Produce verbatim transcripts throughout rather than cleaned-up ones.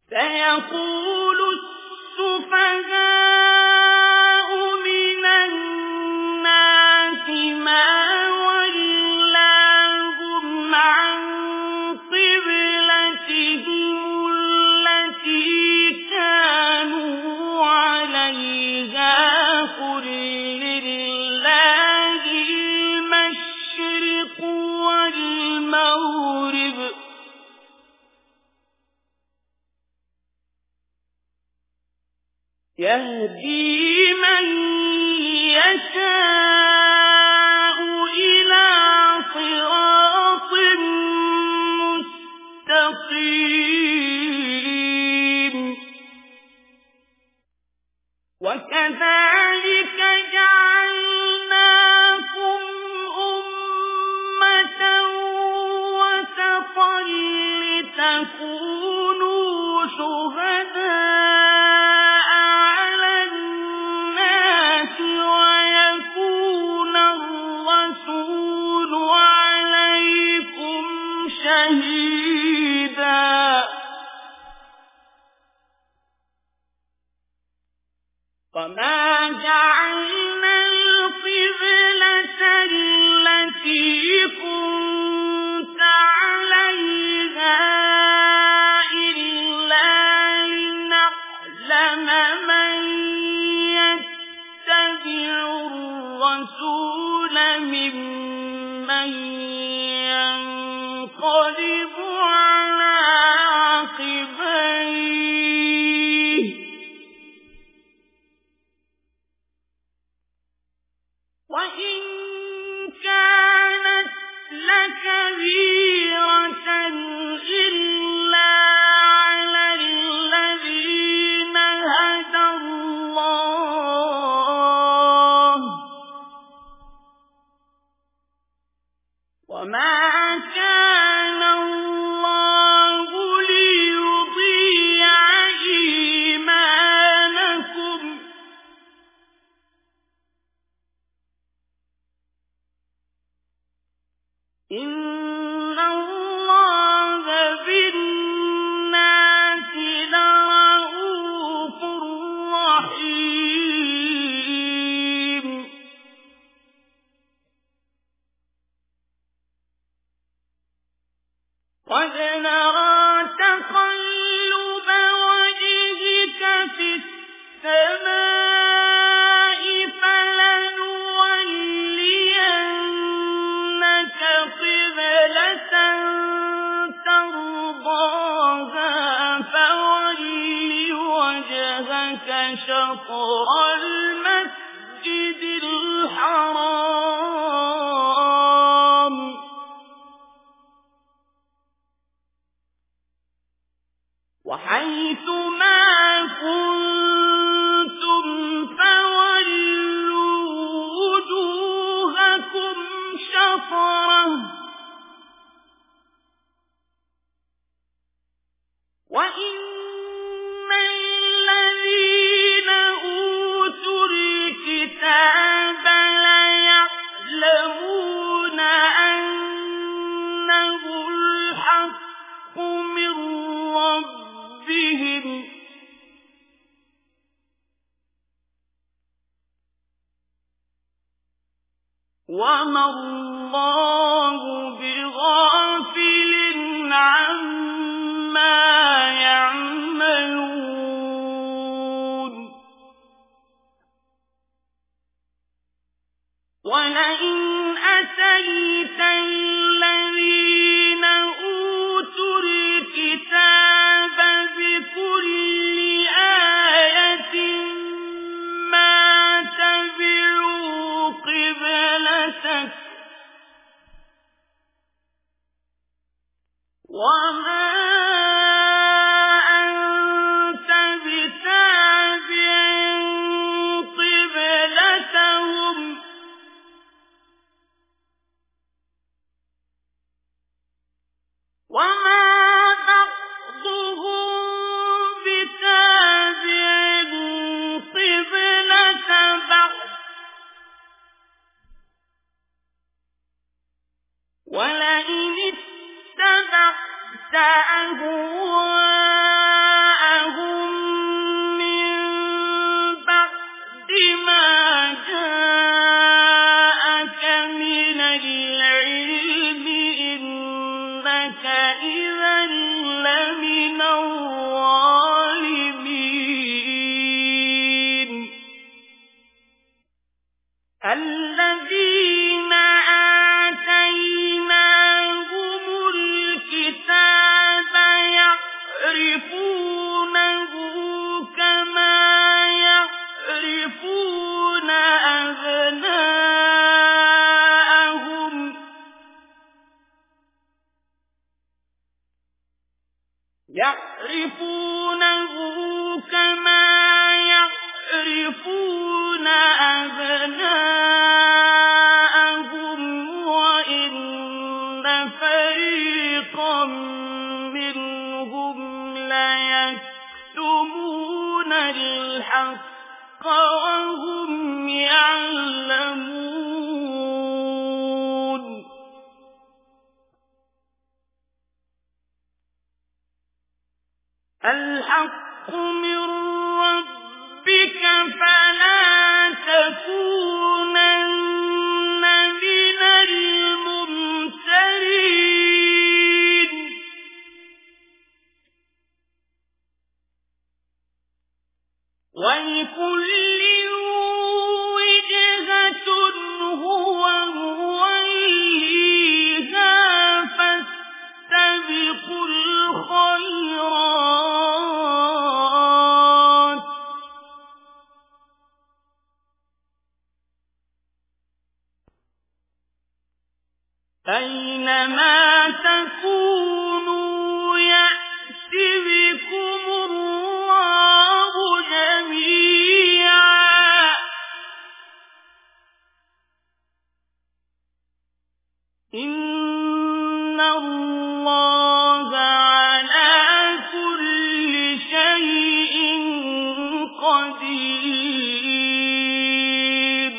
سيقول السفهاء من الناس ما ولاهم عن قبلتهم التي كانوا عليها قل لله المشرق والمغرب يهدي من يشاء إلى صراط مستقيم وكذلك جعلناكم أمة وسطا لتكونوا شهداء شهيدا وما جعلنا القبلة التي كنت عليها إلا لنعلم من يتبع الرسول ممن ينقلب على عقبيه وإن كانت لكبيرة إلا على الذين هدى الله وما كان الله ليضيع إيمانكم إن الله بالناس لرءوف رحيم قد نرى تقلب وجهك في السماء فلنولينك قبلة ترضاها فول وجهك شطر المسجد الحرام وحيث ما كنتم فولوا وجوهكم شطره وإن الذين أوتوا الكتاب ليعلمون أنه الحق من ربهم وما الله بغافل عما يعملون ولئن أتيت الذين أوتوا الكتاب بكل آية ما تبعوا قبلتك وما أنت بتابع قبلتهم وما بعضهم بتابع قبلة بعض ولئن اتبعت أهواءهم إنك إذا لمن الظالمين الذين آتيناهم الكتاب يعرفونه كما يعرفون أبناءهم يعرفونه كما يعرفون أبناءهم وإن فريقا منهم ليكتمون الحق وهم يعلمون الحق من ربك فلا تكونن من الممترين ولكل وجهة هو موليها فاستبقوا الخيرات أينما تكونوا يأت بكم الله جميعا إن الله على كل شيء قدير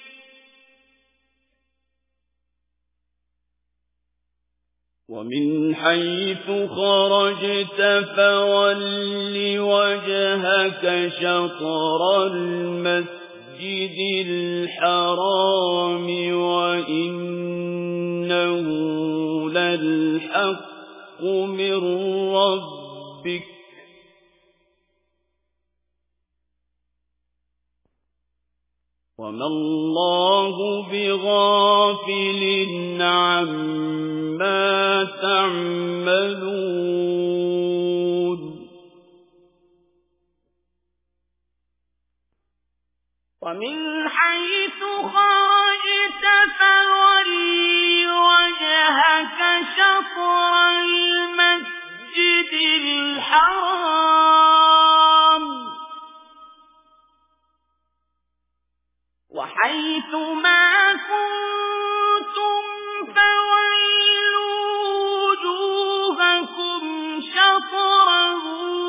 ومن حيث خرجت فول وجهك شطر المسجد الحرام وإنه للحق من ربك وما الله بغافل عما تعملون ومن حيث خرجت فول وجهك شطر المسجد الحرام وحيث ما كنتم فولوا وجوهكم شطره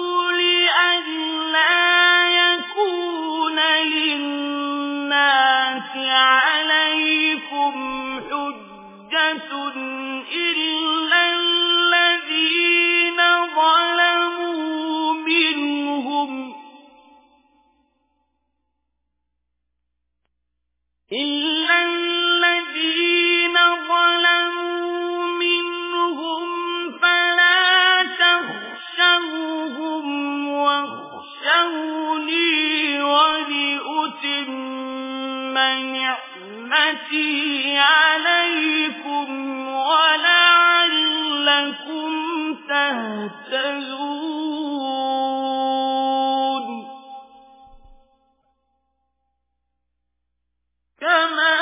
لئلا يكون للناس عليكم حجة إلا الذين ظلموا منهم إلا الذين ظلموا منهم فلا تخشوهم واخشوني ولأتم نعمتي عليكم ولعلكم تهتدون كما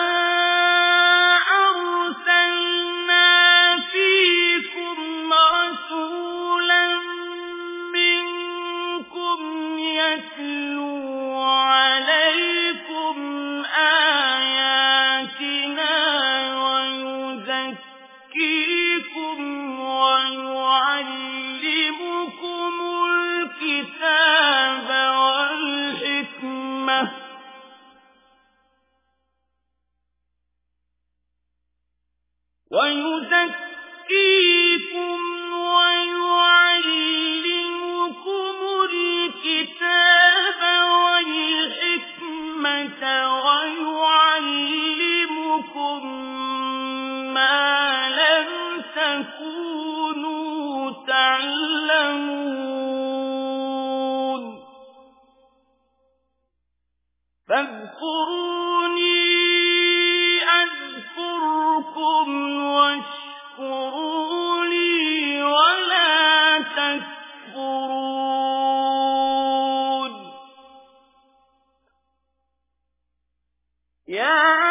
أرسلنا فيكم رسولا منكم يتلو عليكم آياتنا ويزكيكم ويعلمكم فاذكروني أذكركم واشكروا لي ولا تكفرون يا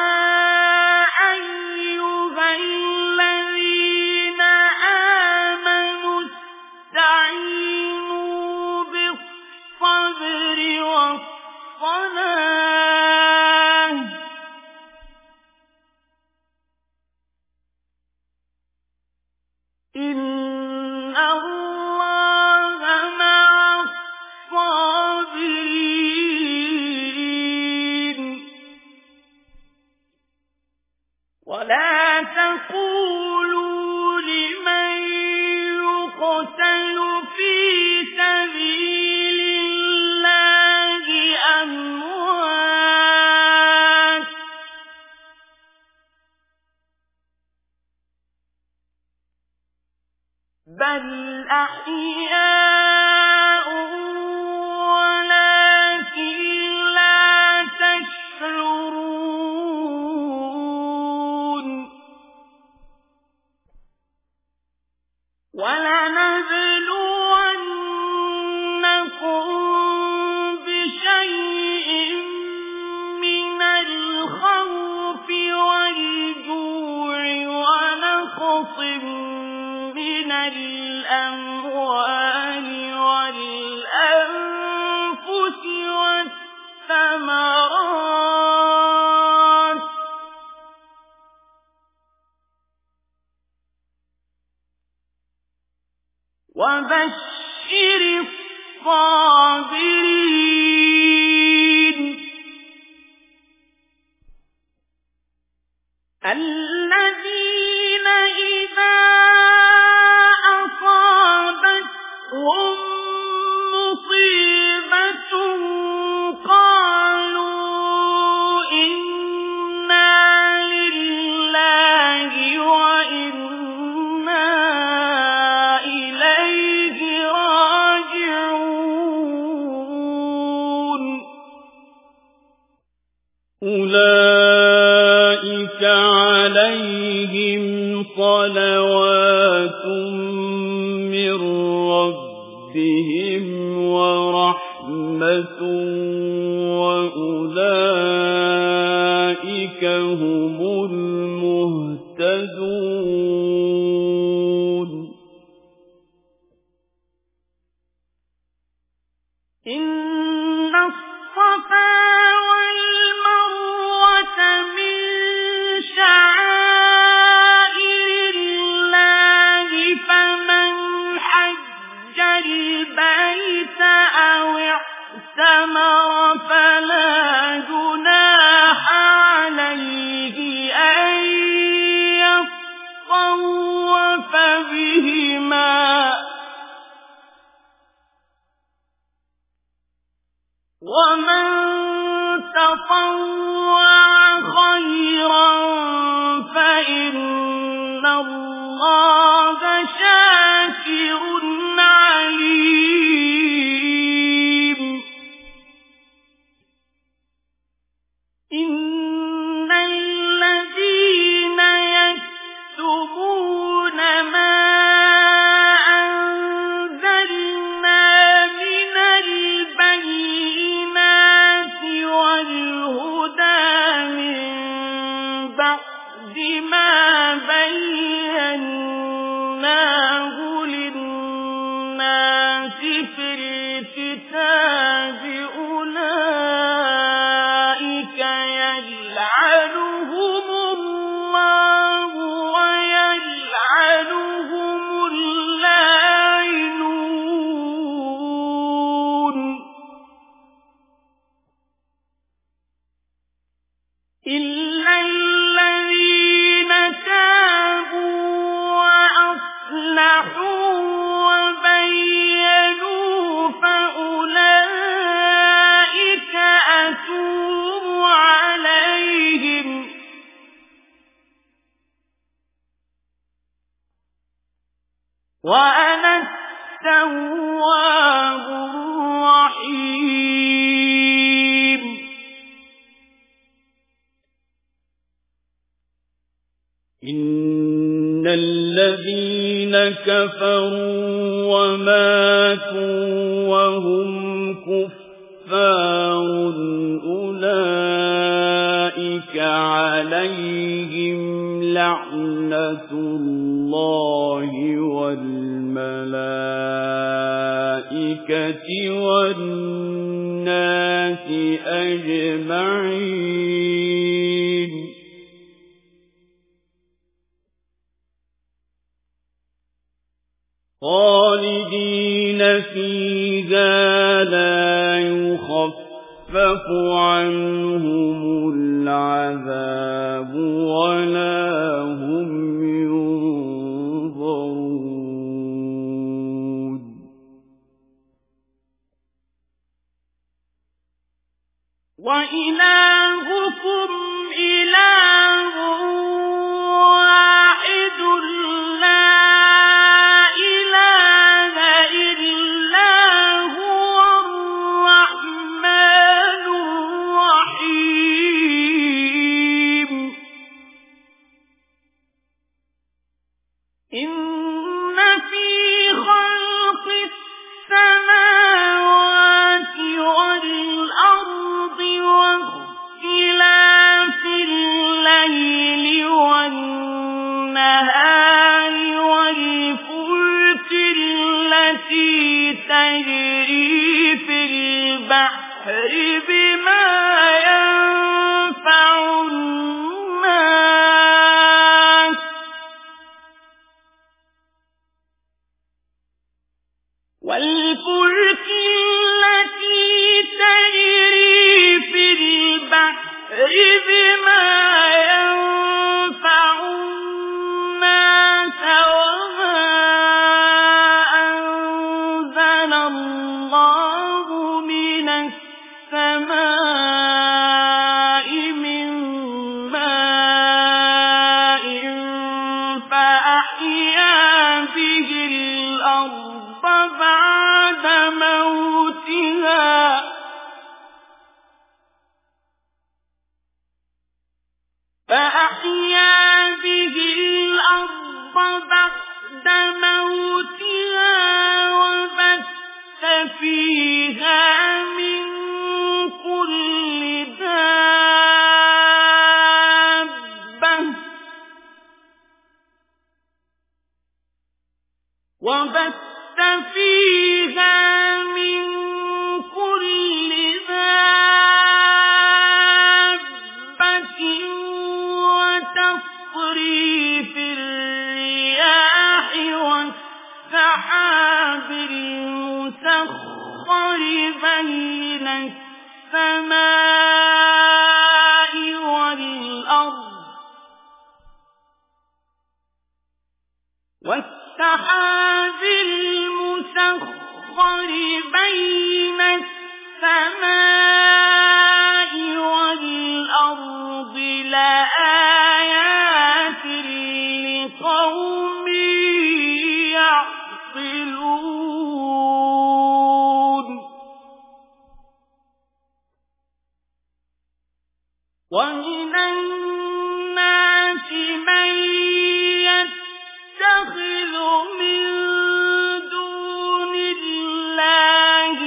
أيها الذين آمنوا استعينوا بالصبر والصلاة إن الله مع الصابرين ولا تقولوا لمن يقتل في سبيل الله أموات بل أحياء ولكن لا تشعرون ولنبلونكم بشيء من الخوف والجوع ونقص من الأموال والأنفس والثمرات وبشر الصابرين الذين إذا أصابتهم مصيبة قالوا إنا لله وإنا إليه راجعون أولئك عليهم صلوات من ربهم ورحمة وأولئك هم المهتدون إن الصفا والمروة من شعائر الله فمن حج البيت أو اعتمر فلا جناح عليه أن يطوف بهما ومن تطوع خيرا فإن الله شاكر عليم إن الذين يكتبون ما أنزلنا من البينات والهدى من بعد ما بيناه للناس في الكتاب أولئك يلعنهم الله ويلعنهم اللاعنون إلا الذين تابوا وأصلحوا وبينوا فأولئك أتوب عليهم وأنا التواب الرحيم الذين كفروا وماتوا وهم كفار أولئك عليهم لعنة الله والملائكة والناس أجمعين خالدين فيها لا يخفف عنهم العذاب ولا هم ينظرون وإلهكم إله واحد لا إله إلا هو الرحمن الرحيم إن في خلق السماوات والأرض واختلاف الليل والنهار والفلك التي تجري في البحر بما ينفع الناس والفلك التي تجري في البحر بما ينفع الناس وما أنزل الله من السماء من ماء فأحيا به الأرض بعد موتها فأحيا به الأرض بعد موتها وبث فيها من كل دابة وبث فيها من كل دابة وتصريف الرياح والسحاب المسخر بين السماء والأرض والسحاب المسخر بين السماء والأرض لآيات لقوم يعقلون ومن الناس من يتخذ من دون الله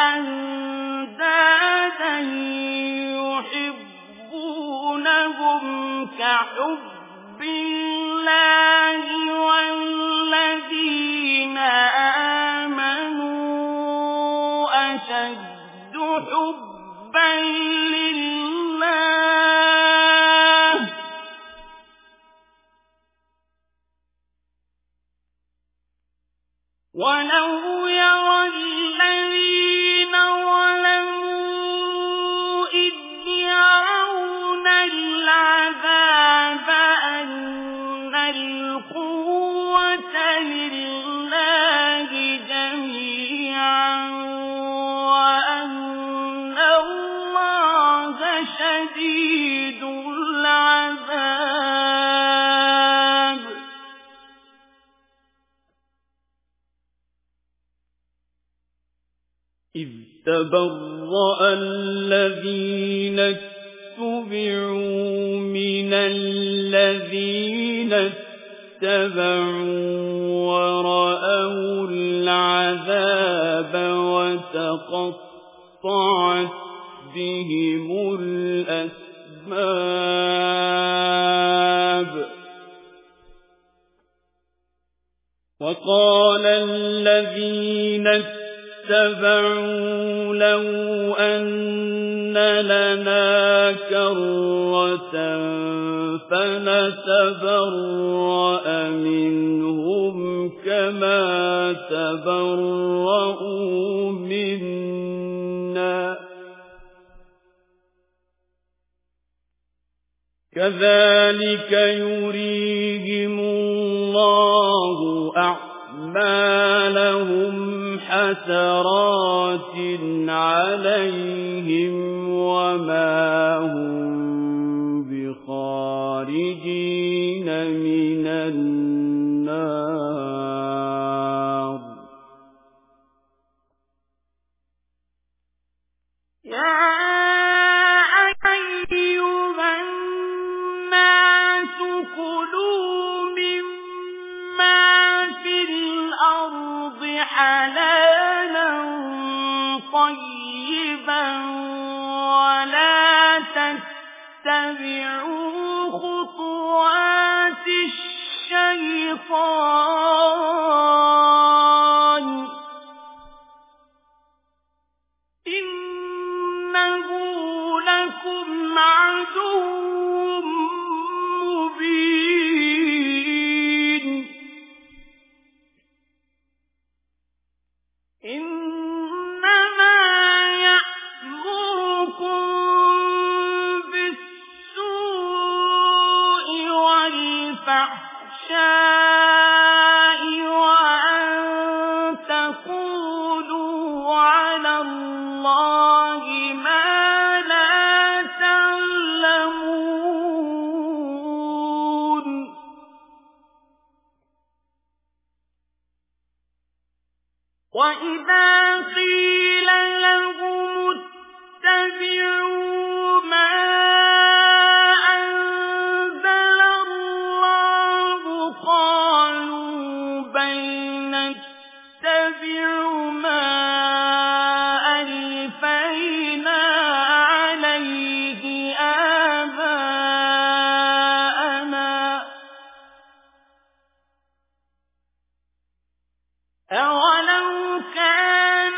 أندادا يحبونهم كحب الله والذين آمنوا أشد حبا لله ولو يرى الذين ظلموا إذ يرون العذاب أن القوة لله جميعا وأن الله شديد العذاب إذ تبرأ الذين اتبعوا من الذين اتَّبَعُوا وَرَأَوُا الْعَذَابَ وَتَقَطَّعَتْ بِهِمُ الْأَسْبَابُ وَقَالَ الَّذِينَ اتَّبَعُوا لَوْ أَنَّ لَنَا كَرَّةً فَنَتَبَرَّأَ مِنْهُمْ كَمَا تَبَرَّءُوا مِنَّا كَذَلِكَ يُرِيهِمُ اللَّهُ أَعْمَالَهُمْ حَسَرَاتٍ عَلَيْهِمْ وَمَا هُمْ بِخَارِجِينَ مِنَ النَّارِ. حلالا طيبا ولا تتبعوا خطوات الشيطان إنه لكم عدو إنما يأمركم بالسوء والفحشاء وأن تقولوا على الله ما لا تعلمون. وَإِذَا قِيلَ لَهُمُ اتَّبِعُوا مَا أَنزَلَ اللَّهُ قَالُوا بَلْ نَتَّبِعُ مَا أَلْفَيْنَا عَلَيْهِ آبَاءَنَا أَوَلَوْ كَانَ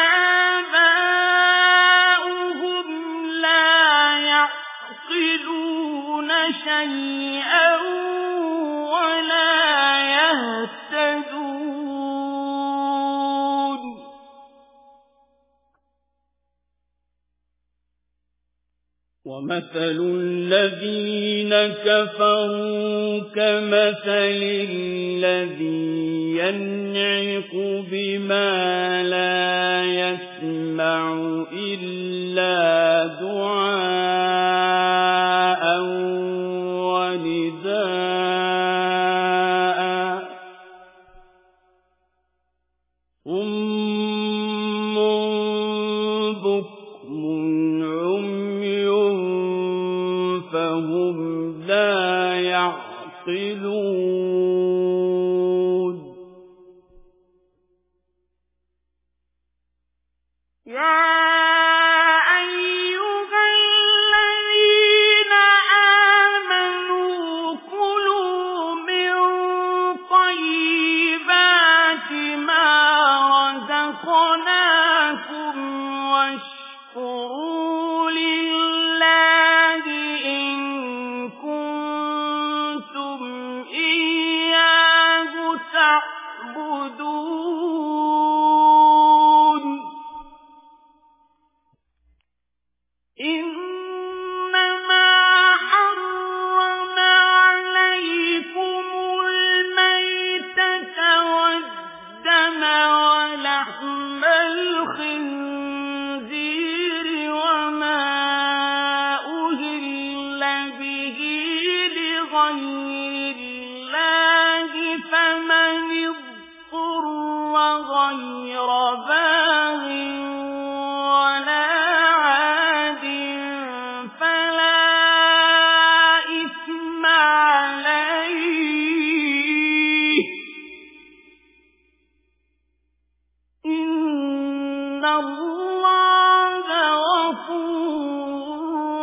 آبَاؤُهُمْ لَا يَعْقِلُونَ شَيْئًا وَلَا يَهْتَدُونَ. وَمَثَلُ الَّذِينَ كَفَرُوا كَمَثَلِ الَّذِي يَنْعِقُ بِمَا لَا يَسْمَعُ إِلَّا دُعَاءً وَنِدَاءً صُمٌّ بُكْمٌ عُمْيٌ فَهُمْ لَا يَعْقِلُونَ. يَا أَيُّهَا الَّذِينَ آمَنُوا كُلُوا مِن طَيِّبَاتِ مَا رَزَقْنَاكُمْ وَاشْكُرُوا لِلَّهِ إِن كُنتُمْ إِيَّاهُ تَعْبُدُونَ. إِنَّمَا حَرَّمَ عَلَيْكُمُ الْمَيْتَةَ وَالدَّمَ وَلَحْمَ الْخِنزِيرِ وَمَا أُهِلَّ بِهِ لِغَيْرِ اللَّهِ فَمَنِ اضْطُرَّ غَيْرَ بَاغٍ وَلَا عَادٍ فَلَا إِثْمَ عَلَيْهِ اللَّهَ غَفُورٌ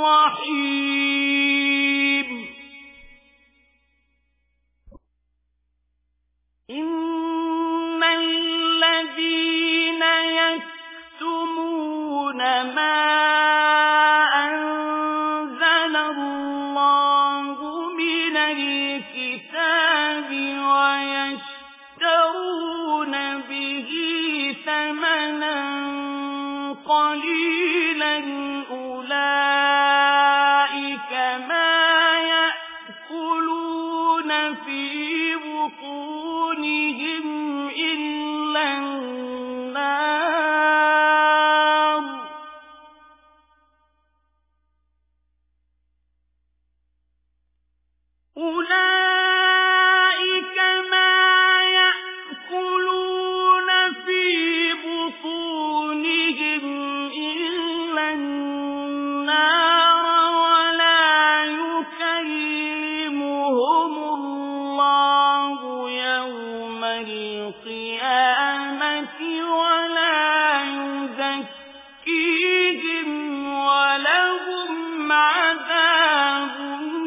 رَّحِيمٌ إِنَّ الَّذِينَ يَكْتُمُونَ مَا أَنزَلَ اللَّهُ مِنَ الْكِتَابِ وَيَشْتَرُونَ بِهِ ثَمَنًا قَلِيلًا أُولَئِكَ مَا يَأْكُلُونَ فِي بُطُونِهِمْ إِلَّا النَّارَ أُولَئِكَ مَا يَأْكُلُونَ فِي بُطُونِهِمْ إِلَّا النَّارَ وَلَا يُكَلِّمُهُمُ اللَّهُ يَوْمَ الْقِيَامَةِ وَلَا يُزَكِّيهِمْ وَلَهُمْ عَذَابٌ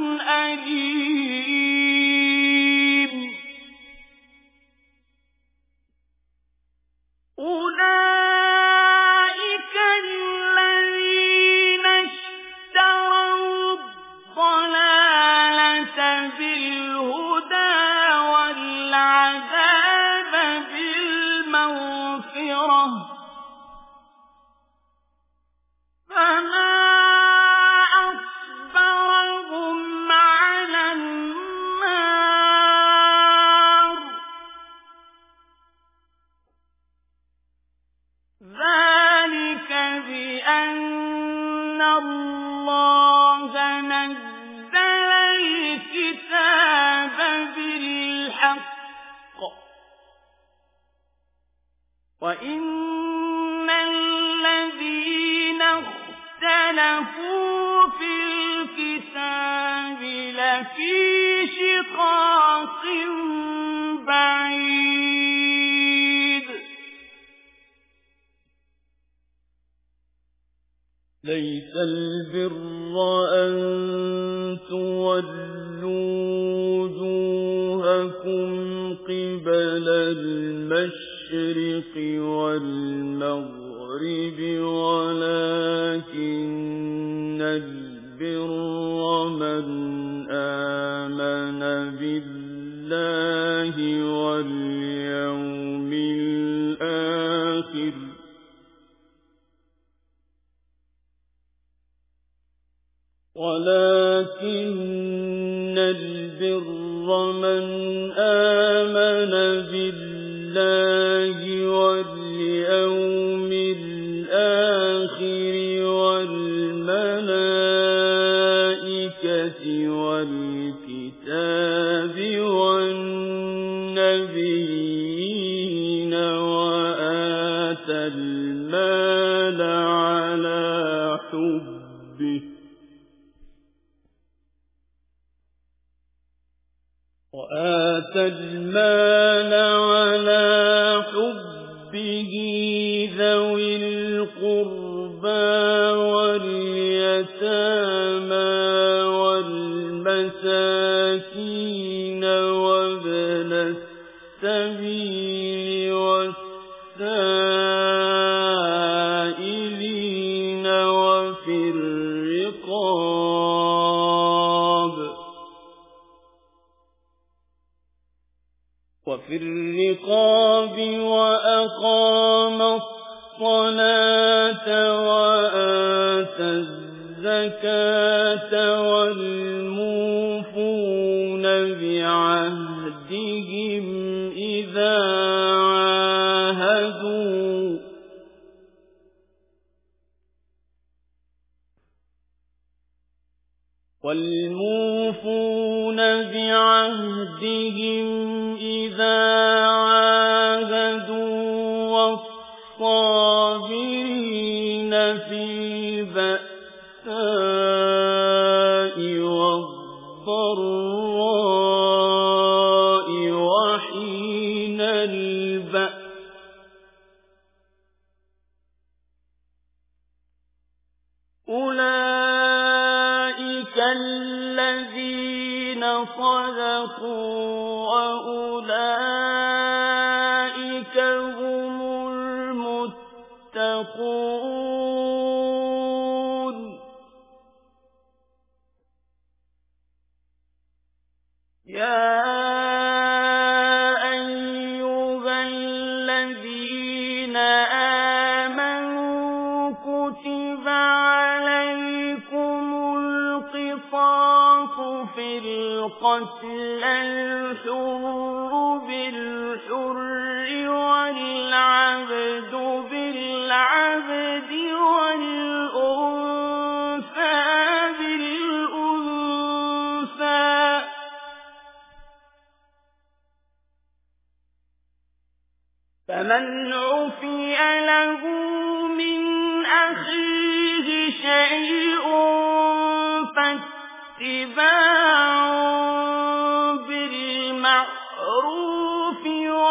أَلِيمٌ أُولَئِكَ الَّذِينَ اشْتَرَوُا الضَّلَالَةَ بِالْهُدَى وَالْعَذَابَ بِالْمَغْفِرَةِ فَمَا أَصْبَرَهُمْ عَلَى النَّارِ ذَلِكَ بِأَنَّ اللَّهَ نَزَّلَ الْكِتَابَ بِالْحَقِّ وَإِنَّ الَّذِينَ اخْتَلَفُوا فِي الْكِتَابِ لَفِي شِقَاقٍ بَعِيدٍ لَيْسَ الْبِرَّ أَن تُوَلُّوا وُجُوهَكُمْ قِبَلَ الْمَشْرِقِ وَالْمَغْرِبِ وَلَكِنَّ الْبِرَّ مَنْ آمَنَ بِاللَّهِ وَالْيَوْمِ الْآخِرِ ولكن البر من آمن بالله واليوم الآخر والملائكة والكتاب والنبيين وآتى المال على حبه وآتى المال على حبه ذوي القربى واليتامى والمساكين وابن السبيل والسائلين وفي الرقاب وفي الرقاب وأقام الصلاة وآتى الزكاة والموفون بعهدهم إذا عاهدوا والموفون بعهدهم إذا عاهدوا والصابرين في البأساء والضراء وحين البأس أولئك الذين صدقوا وأولئك هم المتقون يا أيها الذين آمنوا كتب عليكم القصاص في القتل الحر بالحر والعبد بالعبد والأنثى بالأنثى فمن عفي له من أخيه شيء فاتباع بالمعروف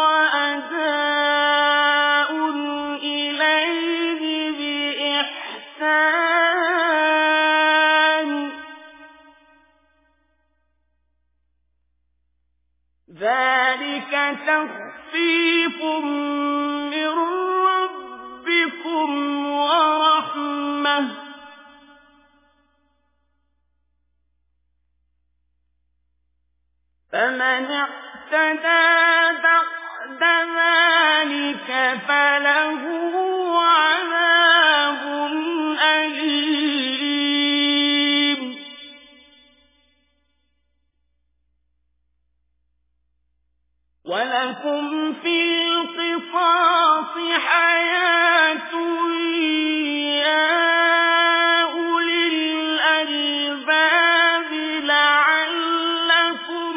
وأداء إليه بإحسان ذلك تخفيف من ربكم ورحمة فمن اعتدى بعد ذلك فله عذاب أليم ولكم في القصاص حياة يا أولي الألباب لعلكم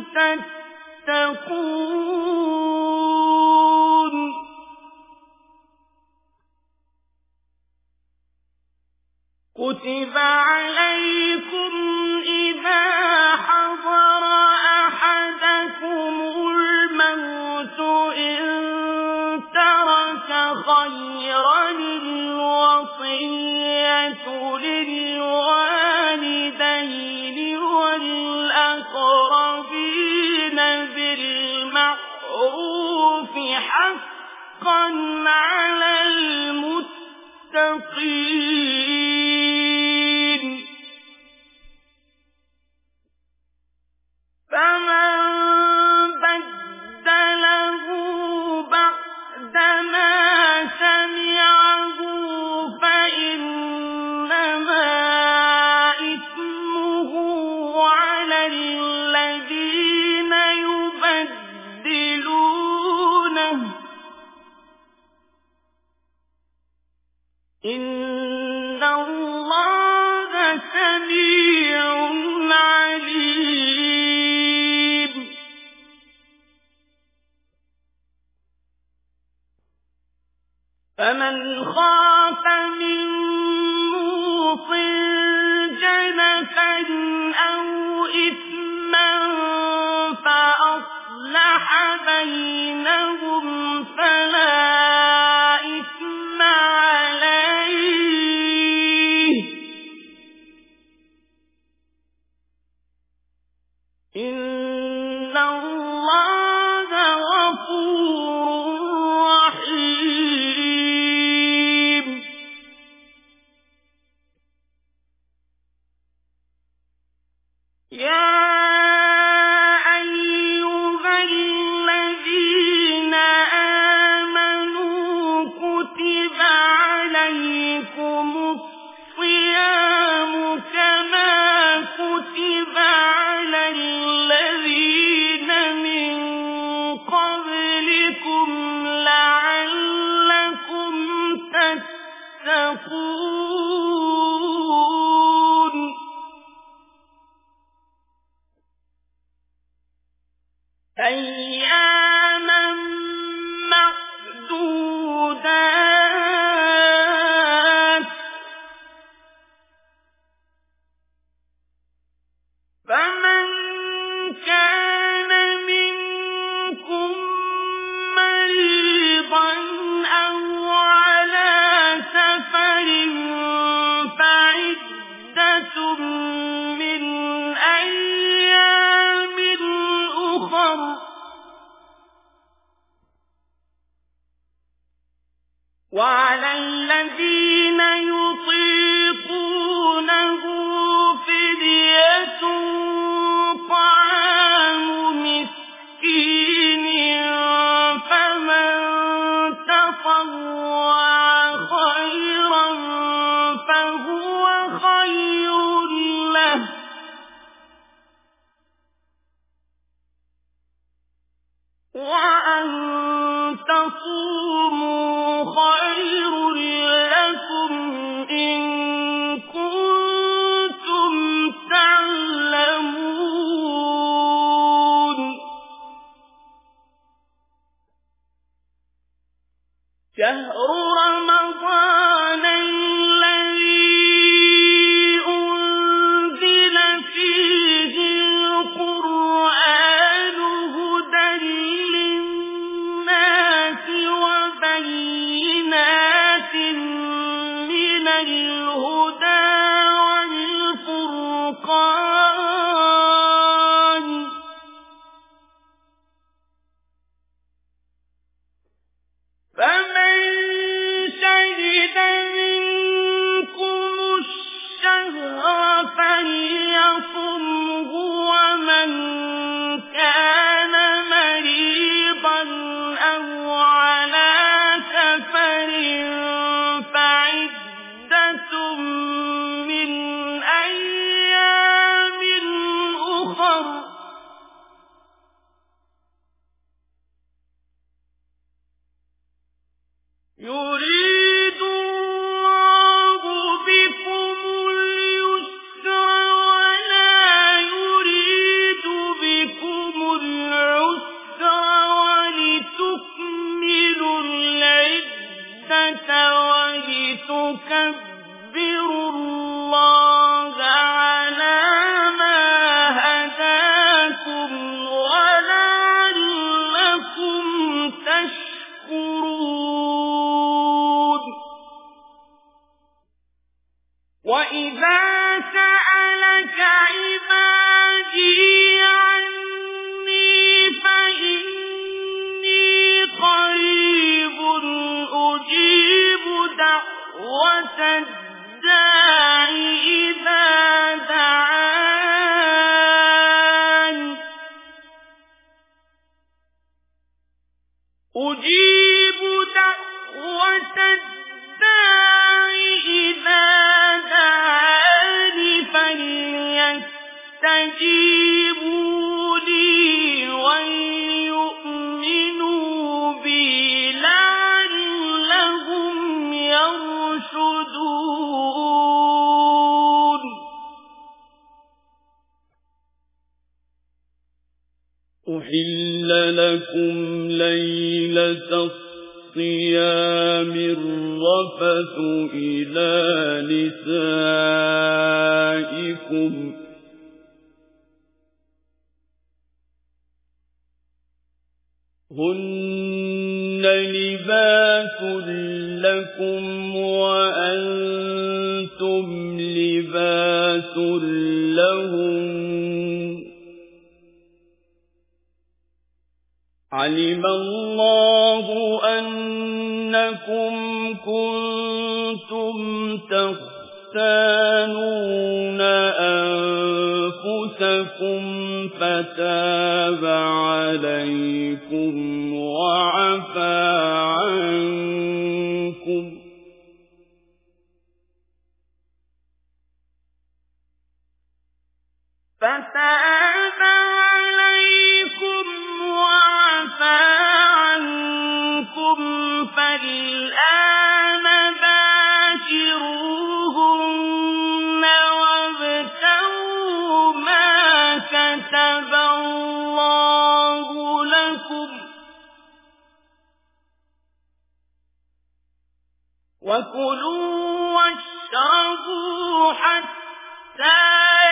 تتقون كتب عليكم إذا حضر أحدكم الموت إن ترك خيرا الوصية للوالدين والأقربين بالمعروف حقا على المتقين فمن بدله بعدما سمعه فإنما إثمه على الذين يبدلونه إن الله سميع عليم فمن خاف من موصٍ جنفًا أو إثما فأصلح بينهم فلا إثم عليه إن الله غفور رحيم يا أيها الذين آمنوا كتب عليكم الصيام كما كتب على الذين من قبلكم لعلكم تتقون أياما معدودات فمن كان منكم مريضا أو على سفر وعلى الذين يطيقونه فدية طعام مسكين فمن تطوع خيرا فهو خير له وأن تصوموا خير لكم إن كنتم تعلمون شهر رمضان الذي أنزل فيه القرآن هدى للناس وبينات من الهدى والفرقان فمن شهد منكم الشهر فليصمه ومن كان مريضا أو على سفر فعدة من أيام أخر يريد الله بكم اليسر ولا يريد بكم العسر ولتكملوا العدة ولتكبروا الله على ما هداكم ولعلكم تشكرون وإذا سألك عبادي عني فإني قريب أجيب دعوة الداع إذا دعان أجيب دعوة الداع إذا دعان فليستجيبوا لي وليؤمنوا بي لعلهم يرشدون أحل لكم ليلة الصيام الرفث إلى نسائكم هن لباس لكم وأنتم لباس لهم علم الله أنكم كنتم تختانون أنفسكم فتاب عليكم وعفى عنكم فتاب عليكم وعفى عنكم فالآن باشروهن وابتغوا ما كتب الله لكم وكلوا واشربوا حتى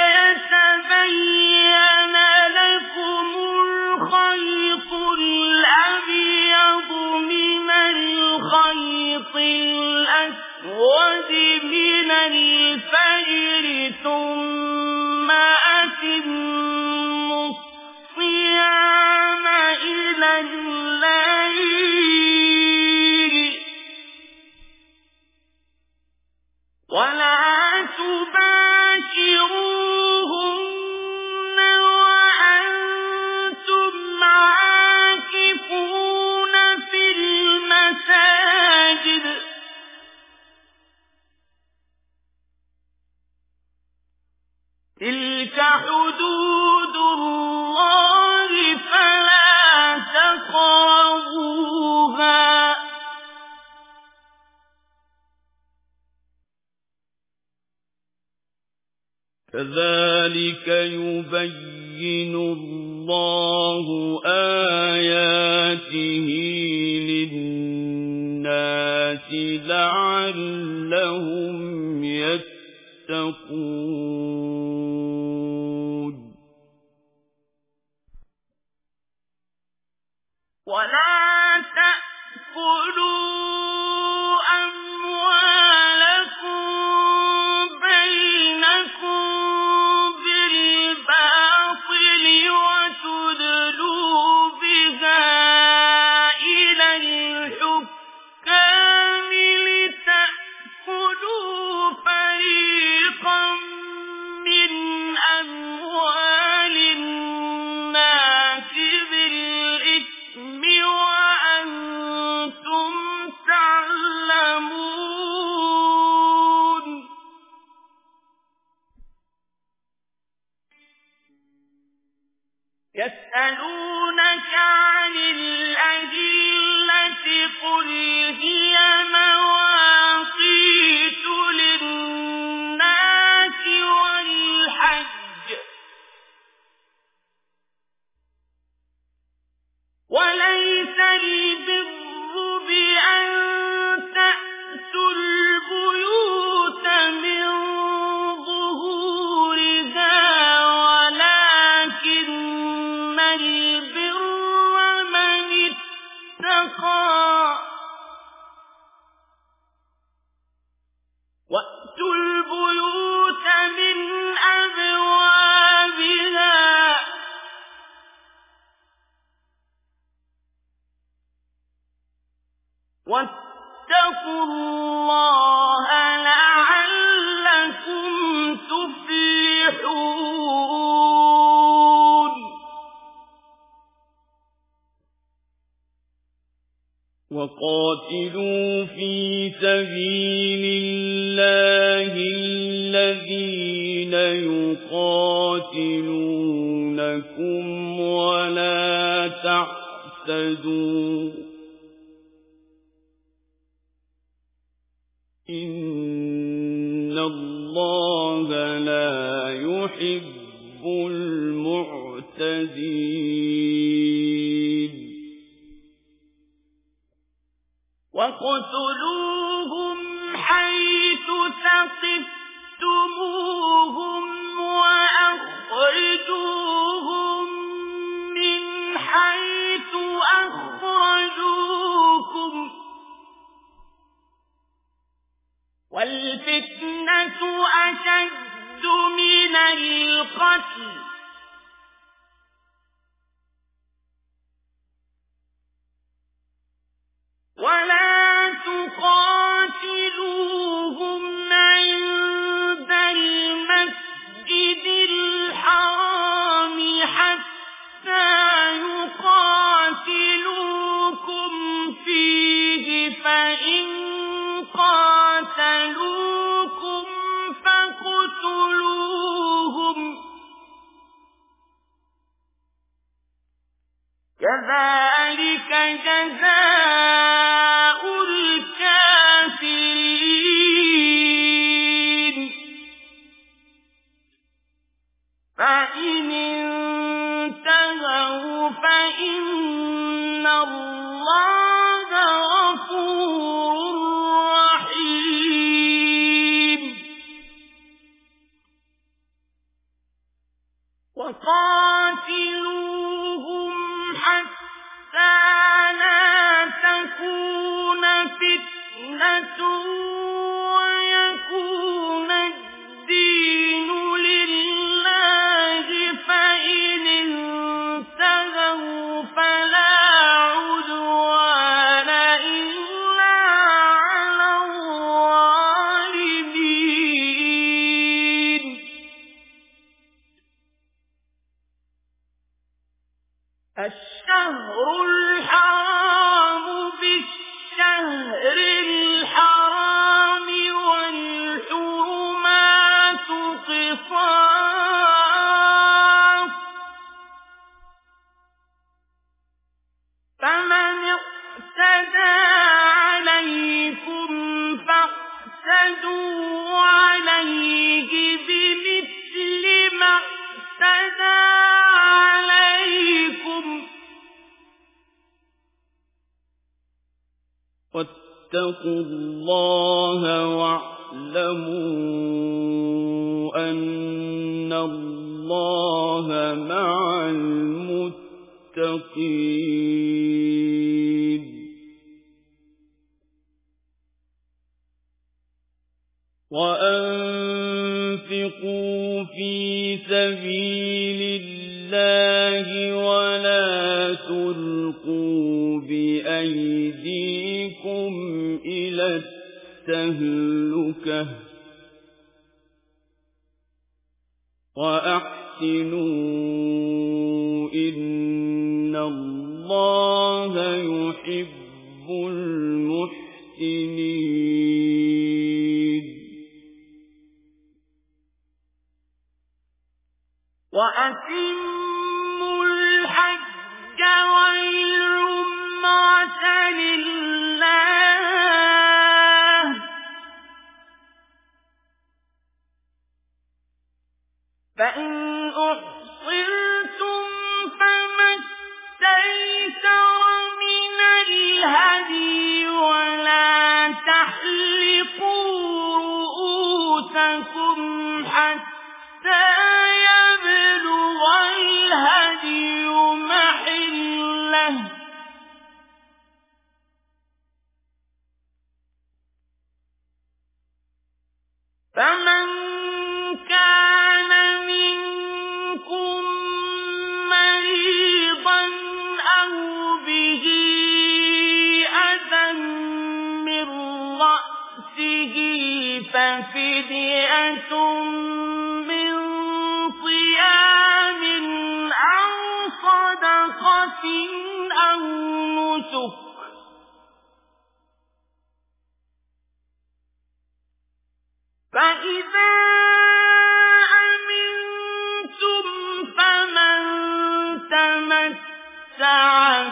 يتبين لكم الخيط الأبيض من الخيط الأسود من الفجر ثم أتموا الصيام إلى الليل كذلك يبين الله آياته للناس لعلهم يتقون ولا تأكلوا أموالكم بينكم بالباطل وتدلوا بها إلى الحكام لتأكلوا فريقا من أموال الناس بالإثم وأنتم تعلمون يسألونك عن الأهلة قل هي مواقيت للناس والحج وليس البر بأن تأتوا البيوت من ظهورها ولكن البر من اتقى وأتوا البيوت من أبوابها واتقوا الله لعلكم تفلحون وقاتلوا في سبيل الله الذين يقاتلونكم ولا تعتدوا إن الله لا يحب المعتدين وَاقْتُلُوهُمْ حَيْثُ ثَقِفْتُمُوهُمْ وَأَخْرِجُوهُمْ مِنْ حَيْثُ أَخْرَجُوكُمْ وَالْفِتْنَةُ أَشَدُّ مِنَ الْقَتْلِ وَلَا تُقَاتِلُوهُمْ عِندَ الْمَسْجِدِ الْحَرَامِ حَتَّى يُقَاتِلُوكُمْ فِيهِ فَإِنْ قَاتَلُوكُمْ فَاقْتُلُوهُمْ كَذَلِكَ جَزَاءُ الْكَافِرِينَ فَإِنِ انتهوا فَإِنَّ اللَّهَ غَفُورٌ رَّحِيمٌ وَقَاتِلُوهُمْ حَتَّى لَا تَكُونَ فِتْنَةٌ وَيَكُونَ الدِّينُ لِلَّهِ فَإِنِ انتَهَوْا فَلَا عُدْوَانَ إِلَّا عَلَى الظَّالِمِينَ الشهر الحرام بالشهر الحرام والحرمات قصاص فمن اعتدى عليكم فاعتدوا عليه بمثل واتقوا الله واعلموا أن الله مع المتقين وأنفقوا في سبيل الله ولا تلقوا بأيديكم إلى التهلكة وأحسنوا إن الله يحب المحسنين وأتموا الحج والعمرة لله فإن أحصرتم فما استيسر من الهدي ولا تحلقوا رؤوسكم حتى يبلغ الهدي محله فمن كان منكم مريضا أو به أذى من رأسه ففدية من صيام أو صدقة أو نسك فإذا أمنتم فمن تمتع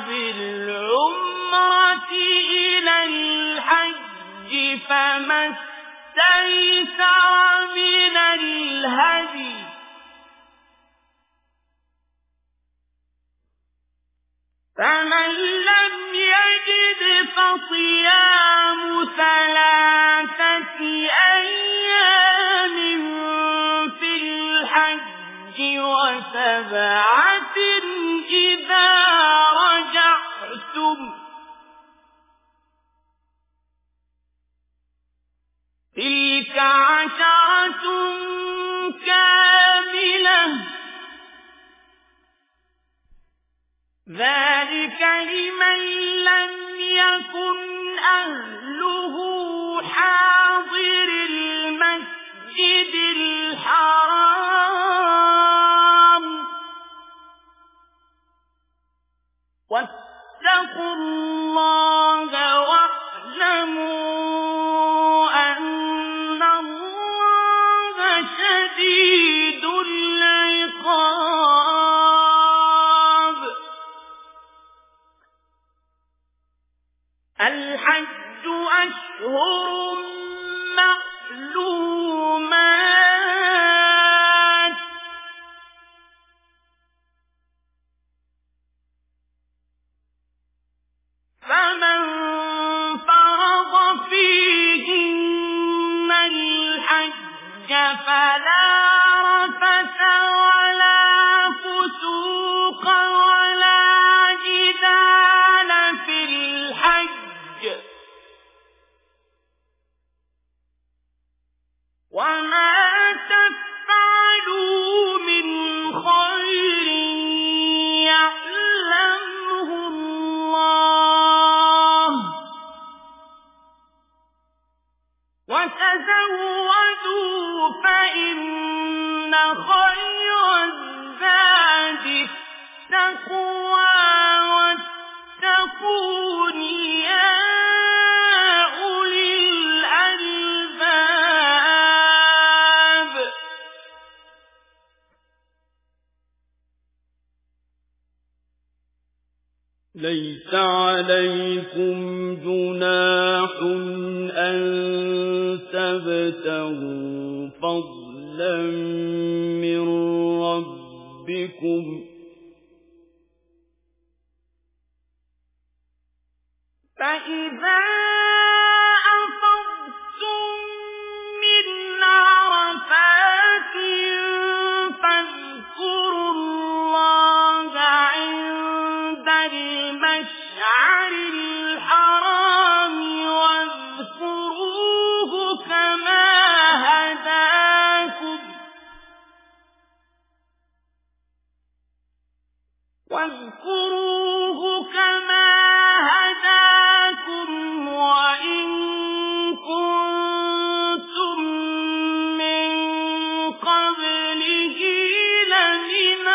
بالعمرة إلى الحج فما استيسر من الهدي فمن لم يجد فصيام ثلاثة أيام في الحج وسبعة إذا رجعتم تلك عشرة كاملة ذلك لمن لم يكن أهله حاضر المسجد الحرام واتقوا الله واعلموا أن الله شديد العقاب الحج أشهر معلومات فمن فرض فيهن الحج فلا رفث ولا فسوق ولا جدال في الحج وما تفعلوا من خير يعلمه الله وتزودوا فإن خير الزاد التقوى واتقون يا أولي الألباب ليس عليكم جناح أن تبتغوا فضلا من ربكم فإذا أفضتم من عرفات فاذكروا الله عند المشعر الحرام واذكروه كما هداكم واذكروه كما هداكم وإن كنتم من قبله لمن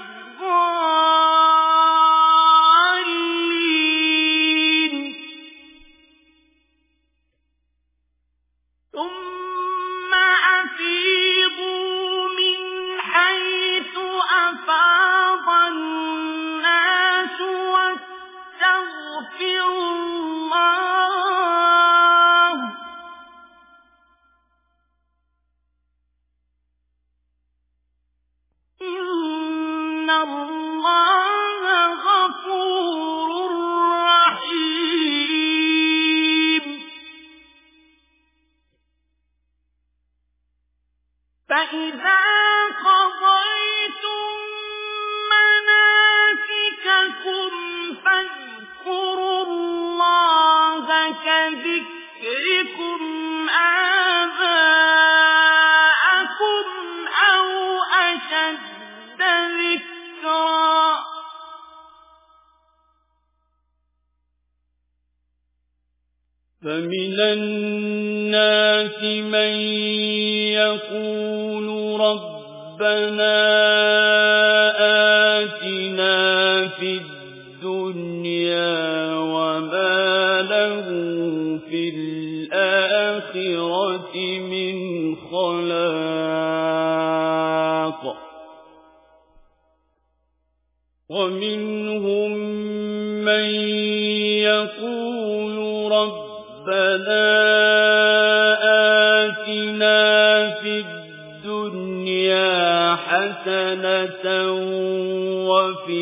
الضالين ثم أفيضوا من حيث أفاض الناس واستغفروا الله إن الله غفور رحيم فإذا قضيتم مناسككم فاذكروا الله كذكركم آباءكم أو أشد ذكرا فمن الناس من يقول ربنا آتنا في الدنيا وما له في الآخرة من خلاق ومنهم من يقول ربنا آتنا في الدنيا حسنة وفي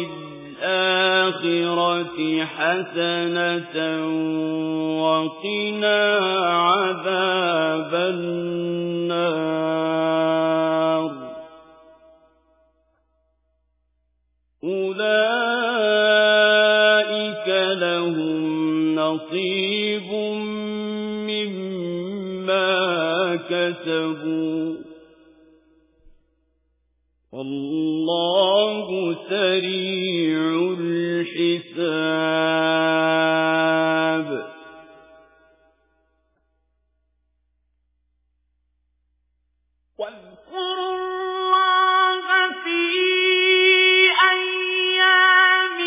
الآخرة حسنة وقنا عذاب النار أولئك لهم نصيب مما كسبوا والله سريع الحساب واذكروا الله في أيام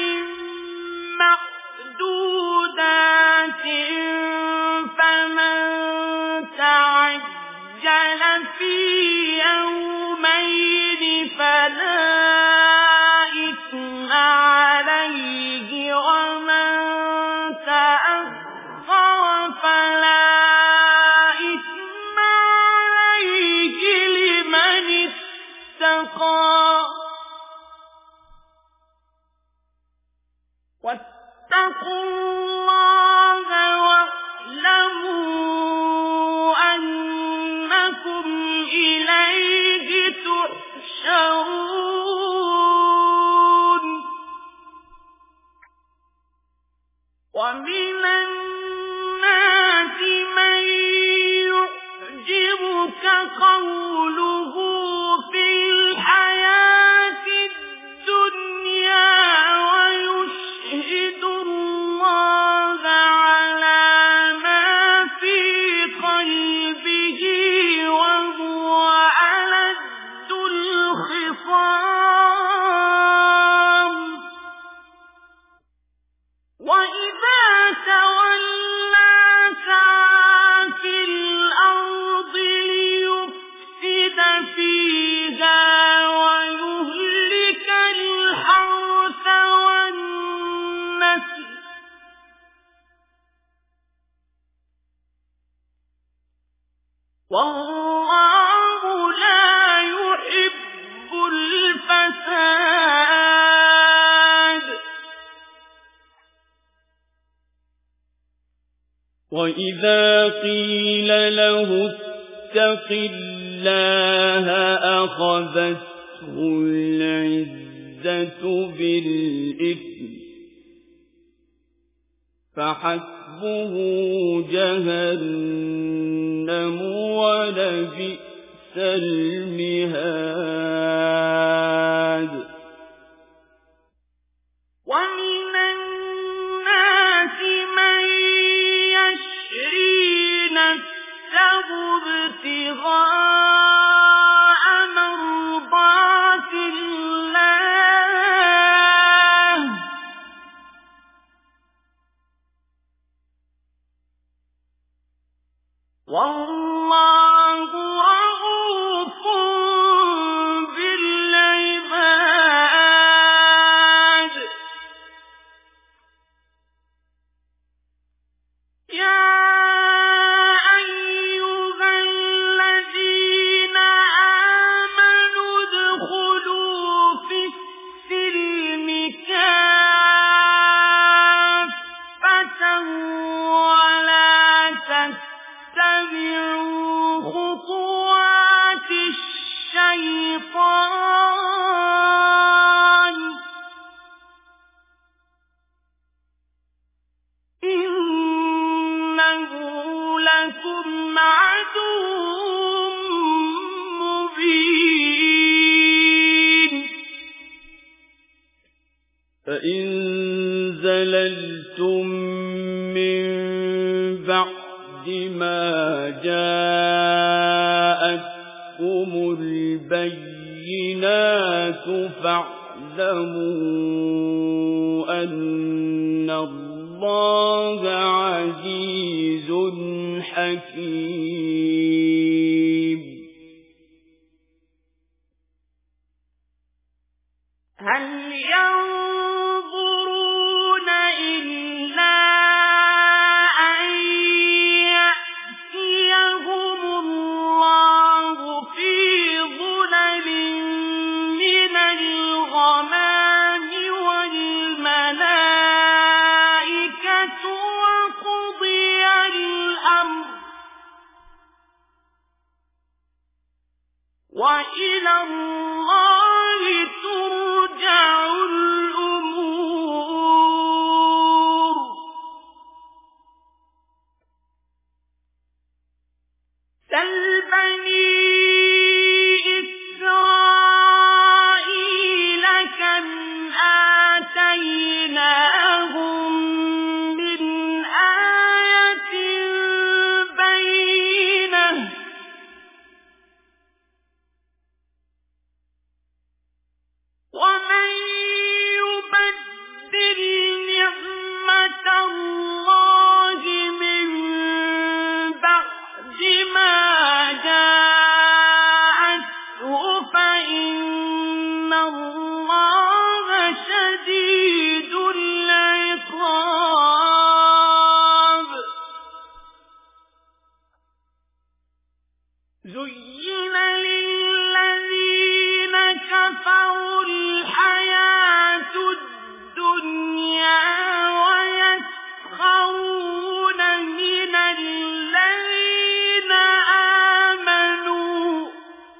معدودات فمن تعجل في يومين فلا إثم عليه ومن تأخر فلا إثم عليه لمن اتقى واتقوا الله واعلموا أنكم إليه تحشرون ومن الناس من يعجبك قوله في الحياة الدنيا ويشهد الله على ما في قلبه وهو ألد الخصام وإذا تولى سعى في الأرض ليفسد فيها ويهلك الحرث والنسل والله لا يحب الفساد وإذا قيل له اتق الله أخذته العزة بالإثم فحسبه جهنم ولبئس المهاد ومن الناس من يشري نفسه ابتغاء مرضات الله والله رؤوف بالعباد يا أيها الذين آمنوا ادخلوا في السلم كافة ولا تتبعوا خطوات الشيطان إنه لكم عدو مبين فإن زللتم من بعد ما جاءتكم البينات فاعلموا أن الله عزيز حكيم هل ينظرون إلا أن يأتيهم الله في ظلل من الغمام والملائكة وقضي الأمر وإلى الله ترجع الأمور سل بني إسرائيل كم آتيناهم من آية بينة ومن يبدل نعمة الله من بعد ما جاءته فإن الله شديد العقاب زين للذين كفروا الحياة الدنيا ويسخرون من الذين آمنوا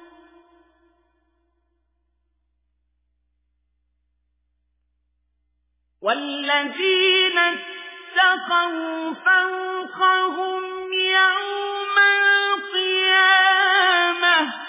والذين اتقوا فوقهم يوم القيامة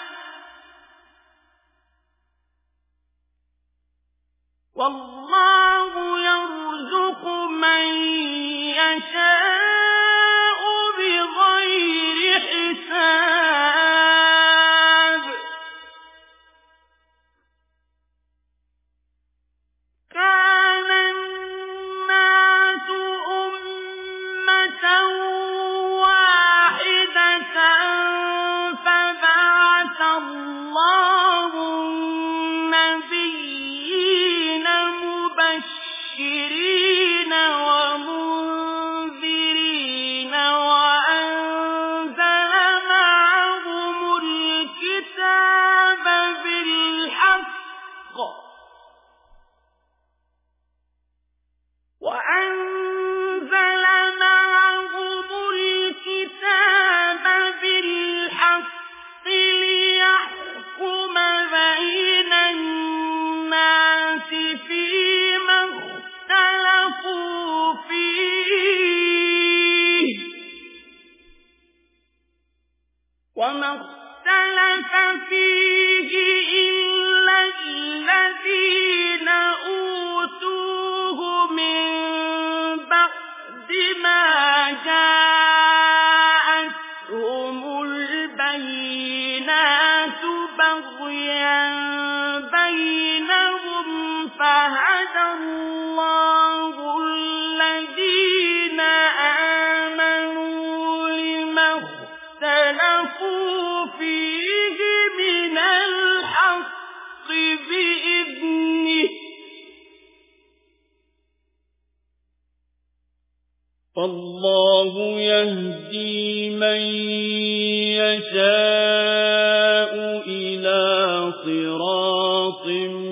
وما اختلف فيه إلا الذين أوتوه من بعد ما جاءتهم البينات بغيا بينهم فهدى الله الذين آمنوا لما اختلفوا فيه من الحق بإذنه فالله يهدي من يشاء إلى صراط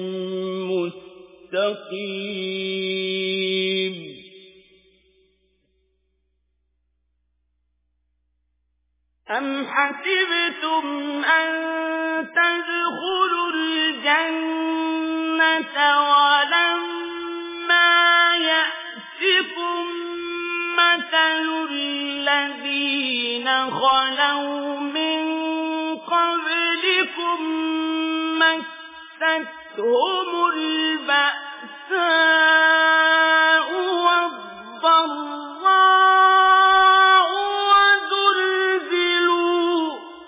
مستقيم أم حسبتم أن تدخلوا الجنة ولما يأتكم مثل الذين خلوا من قبلكم مستهم البأساء والضراء وزلزلوا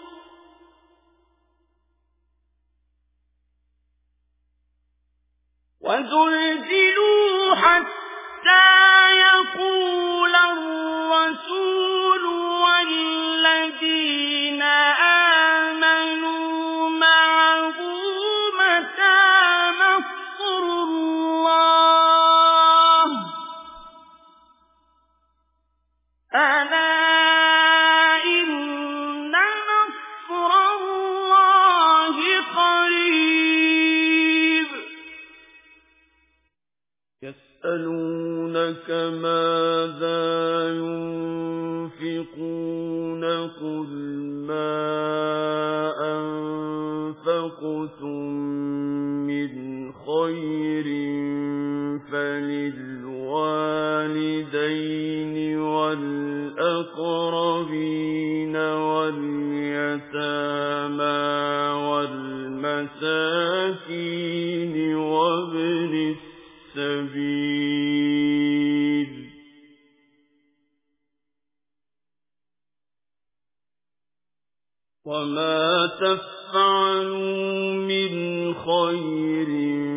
وزلزلوا حتى يقول الرسول والذين آمنوا معه متى نصر الله ألا إن نصر الله قريب يسألونك ماذا ينفقون قل ما أنفقتم من خير فللوالدين والأقربين واليتامى والمساكين وابن السبيل وما تفعلوا من خير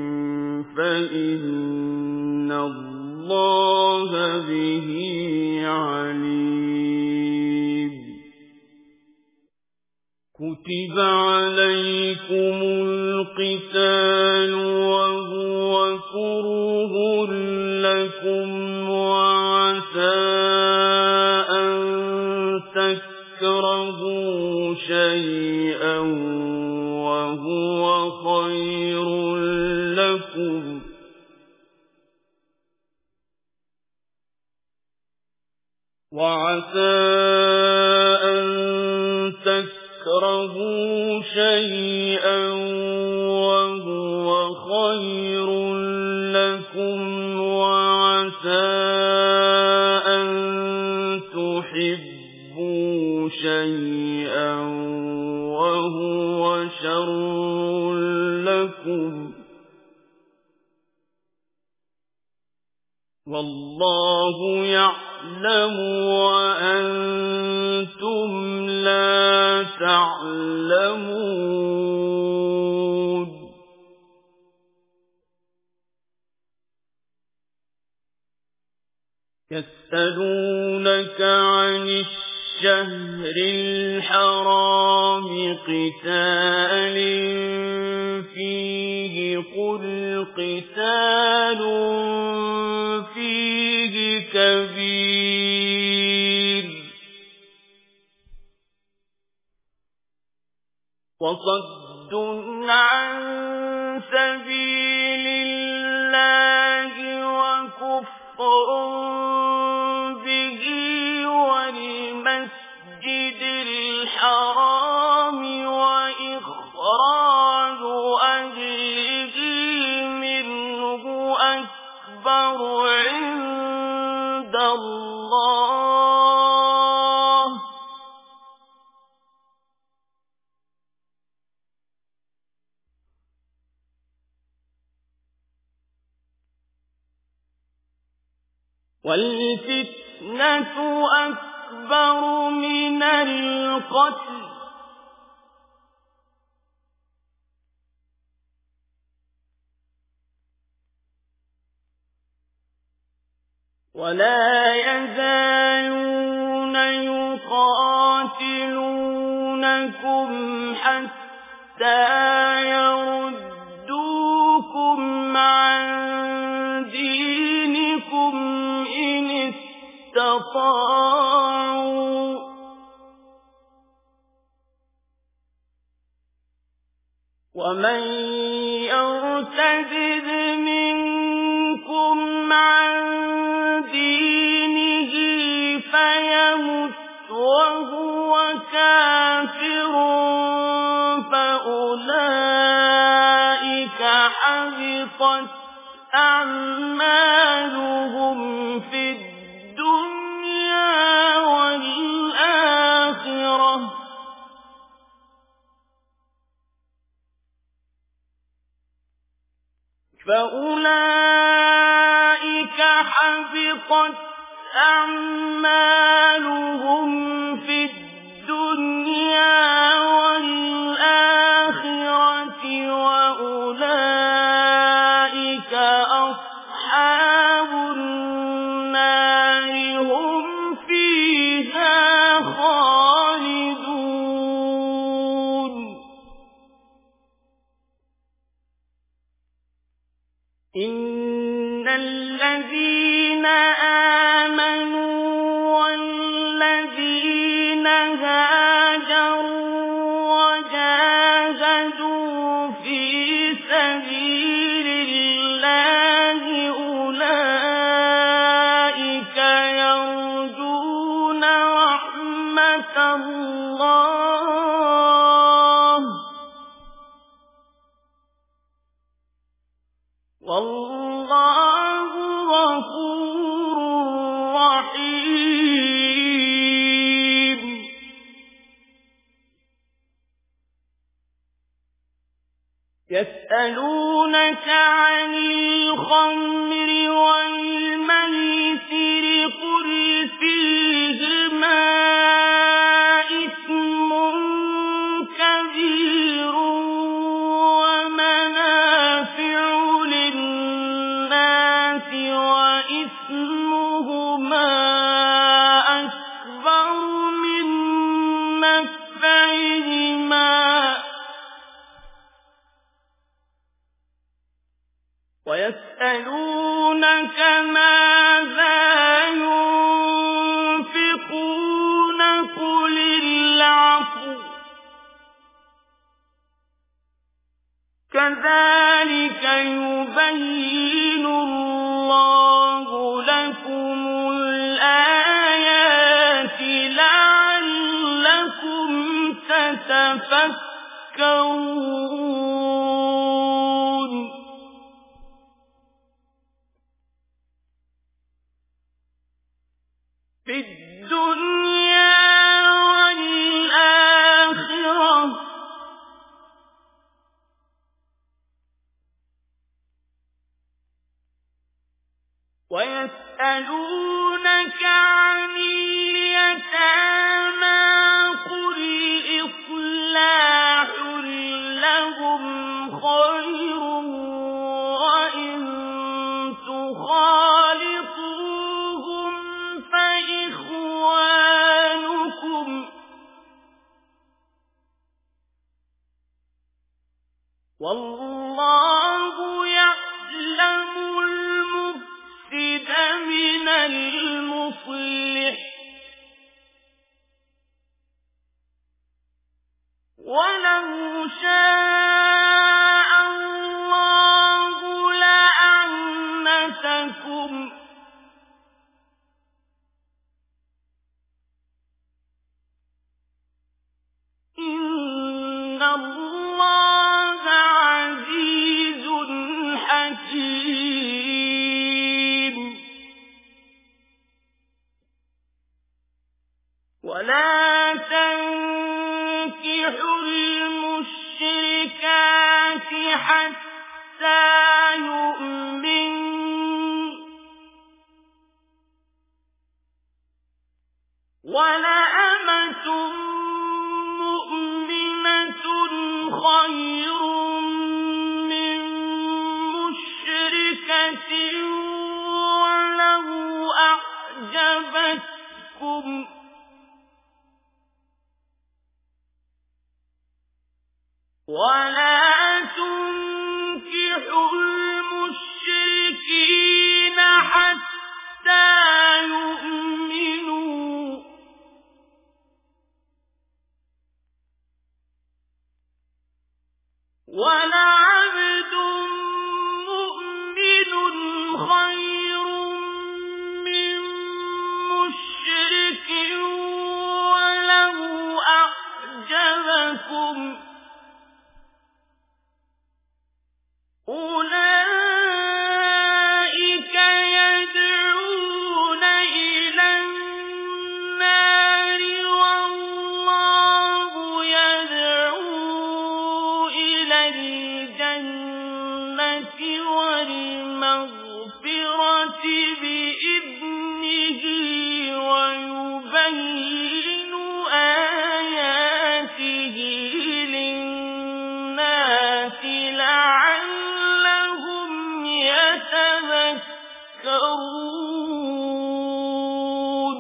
فإن الله به عليم كتب عليكم القتال وهو كره لكم وعسى أن تكرهوا شيئا وهو خير لكم وعسى أن تكرهوا شيئا وهو خير لكم وعسى أن تحبوا شيئا وهو شر لكم والله يعلم وأنتم لا تعلمون يسألونك عن الشهر الحرام قتال فيه قل قتال فيه كبير وصد عن سبيل الله وكفر به والمسجد الحرام وإخراج أهله منه أكبر عند الله والفتنة أكبر من القتل ولا يزالون يقاتلونكم حتى يردوكم عن دينكم إن استطاعوا ومن يرتد منكم عن دينه فيمت وهو كافر فأولئك حبطت أعمالهم في الدنيا والآخرة فأولئك حبطت أعمالهم في الدنيا والآخرة وأولئك أصحاب النار هم فيها خالدون إن الذين آمنوا والذين هاجروا وجاهدوا في سبيل الله أولئك يرجون رحمة الله والله غفور رحيم يسألونك عن الخمر والميسر قل فيهما إثم كبير ومنافع للناس وإثمهما أكبر من نفعهما ويسألونك ماذا ينفقون قل العفو كذلك يبين الله لكم الآيات لعلكم تتفكرون في الدنيا والآخرة ويسألونك عن اليتامى قل إصلاح لهم خير وإن تخالطوهم فإخوانكم والله يعلم المفسد من المصلح ولو شاء الله لأعنتكم إن الله عزيز حكيم ولا تنكحوا المشركات حتى يؤمنوا ولأمة مؤمنة خير من مشركة ولو أعجبتكم ولا تنكحوا المشركين حتى يؤمنوا ولعبد مؤمن خير من مشرك ولو أعجبكم أولئك يدعون إلى النار والله يدعو إلى الجنة والمغفرة بإذنه ويبين آياته للناس لعلهم يتذكرون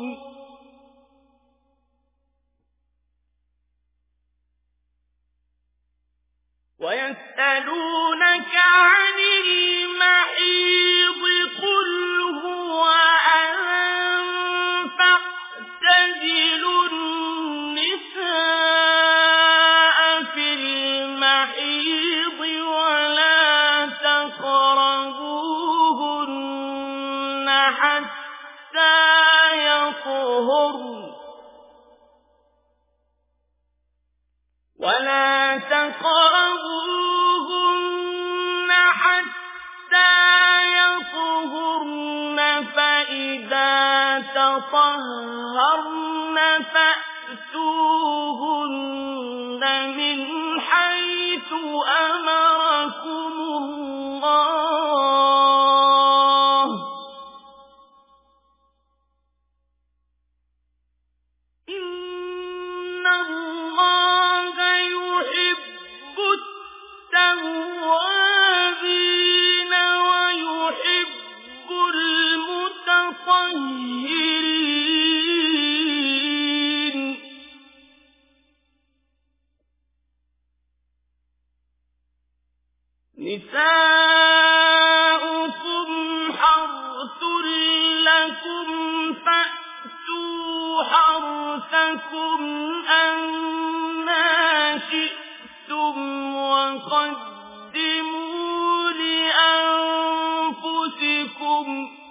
ويسألونك عن المحيض قل هو أذى فاعتزلوا النساء في المحيض ولا تقربوهن حتى يطهرن ولا تقربوهن حتى يطهرن فإذا تطهرن فأتوهن من حيث أمركم الله إن الله يحب التوابين ويحب المتطهرين نساؤكم حرث لكم فأتوا حرثكم أنى شئتم وقدموا لأنفسكم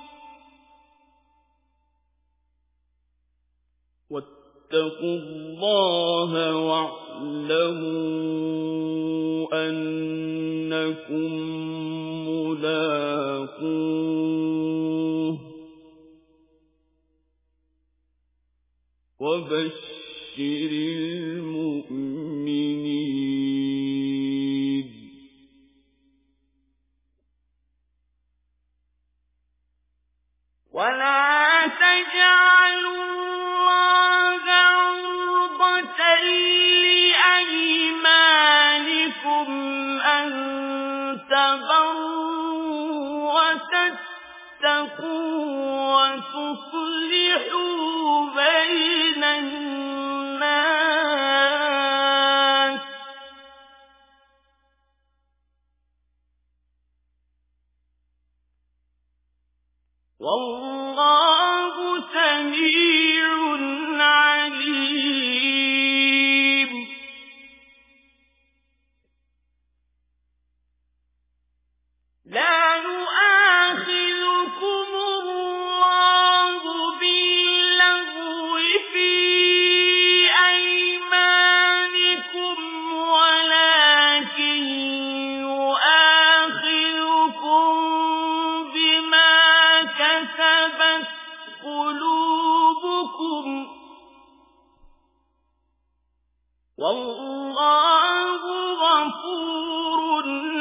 واتقوا الله واعلموا أنكم ملاقوه وبشر المؤمنين ولا تجعلوا الله عرضة لأيمانكم أن تبروا وتتقوا وتصلحوا بين الناس والله سميع عليم لا يؤاخذكم الله باللغو في أيمانكم ولكن يؤاخذكم بما كسبت قلوبكم والله غفور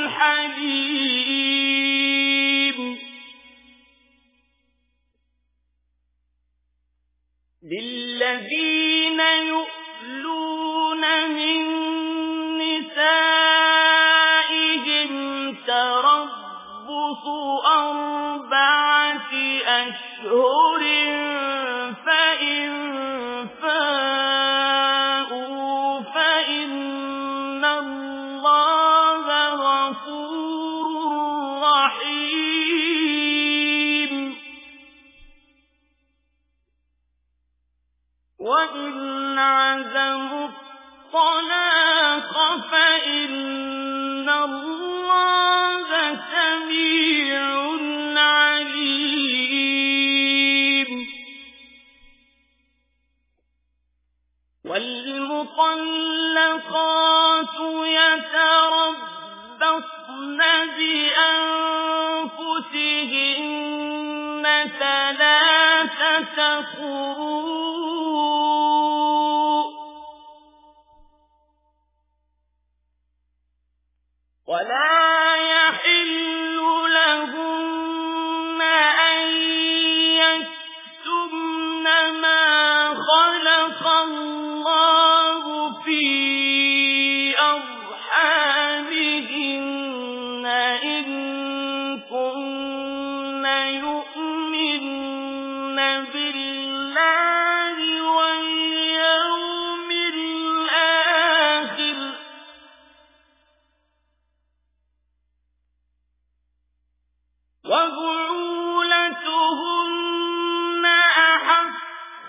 حليم للذين أشهر فإن فاءوا فإن الله غفور رحيم وإن عزموا الطلاق فإن الله سميع عليم والمطلقات يتربصن بأنفسهن ثلاثة قروء ولا يحل لهن أن يكتمن ما خلق الله في أرحامهن إن كن يؤمن بالله واليوم الآخر وبعولتهن أحق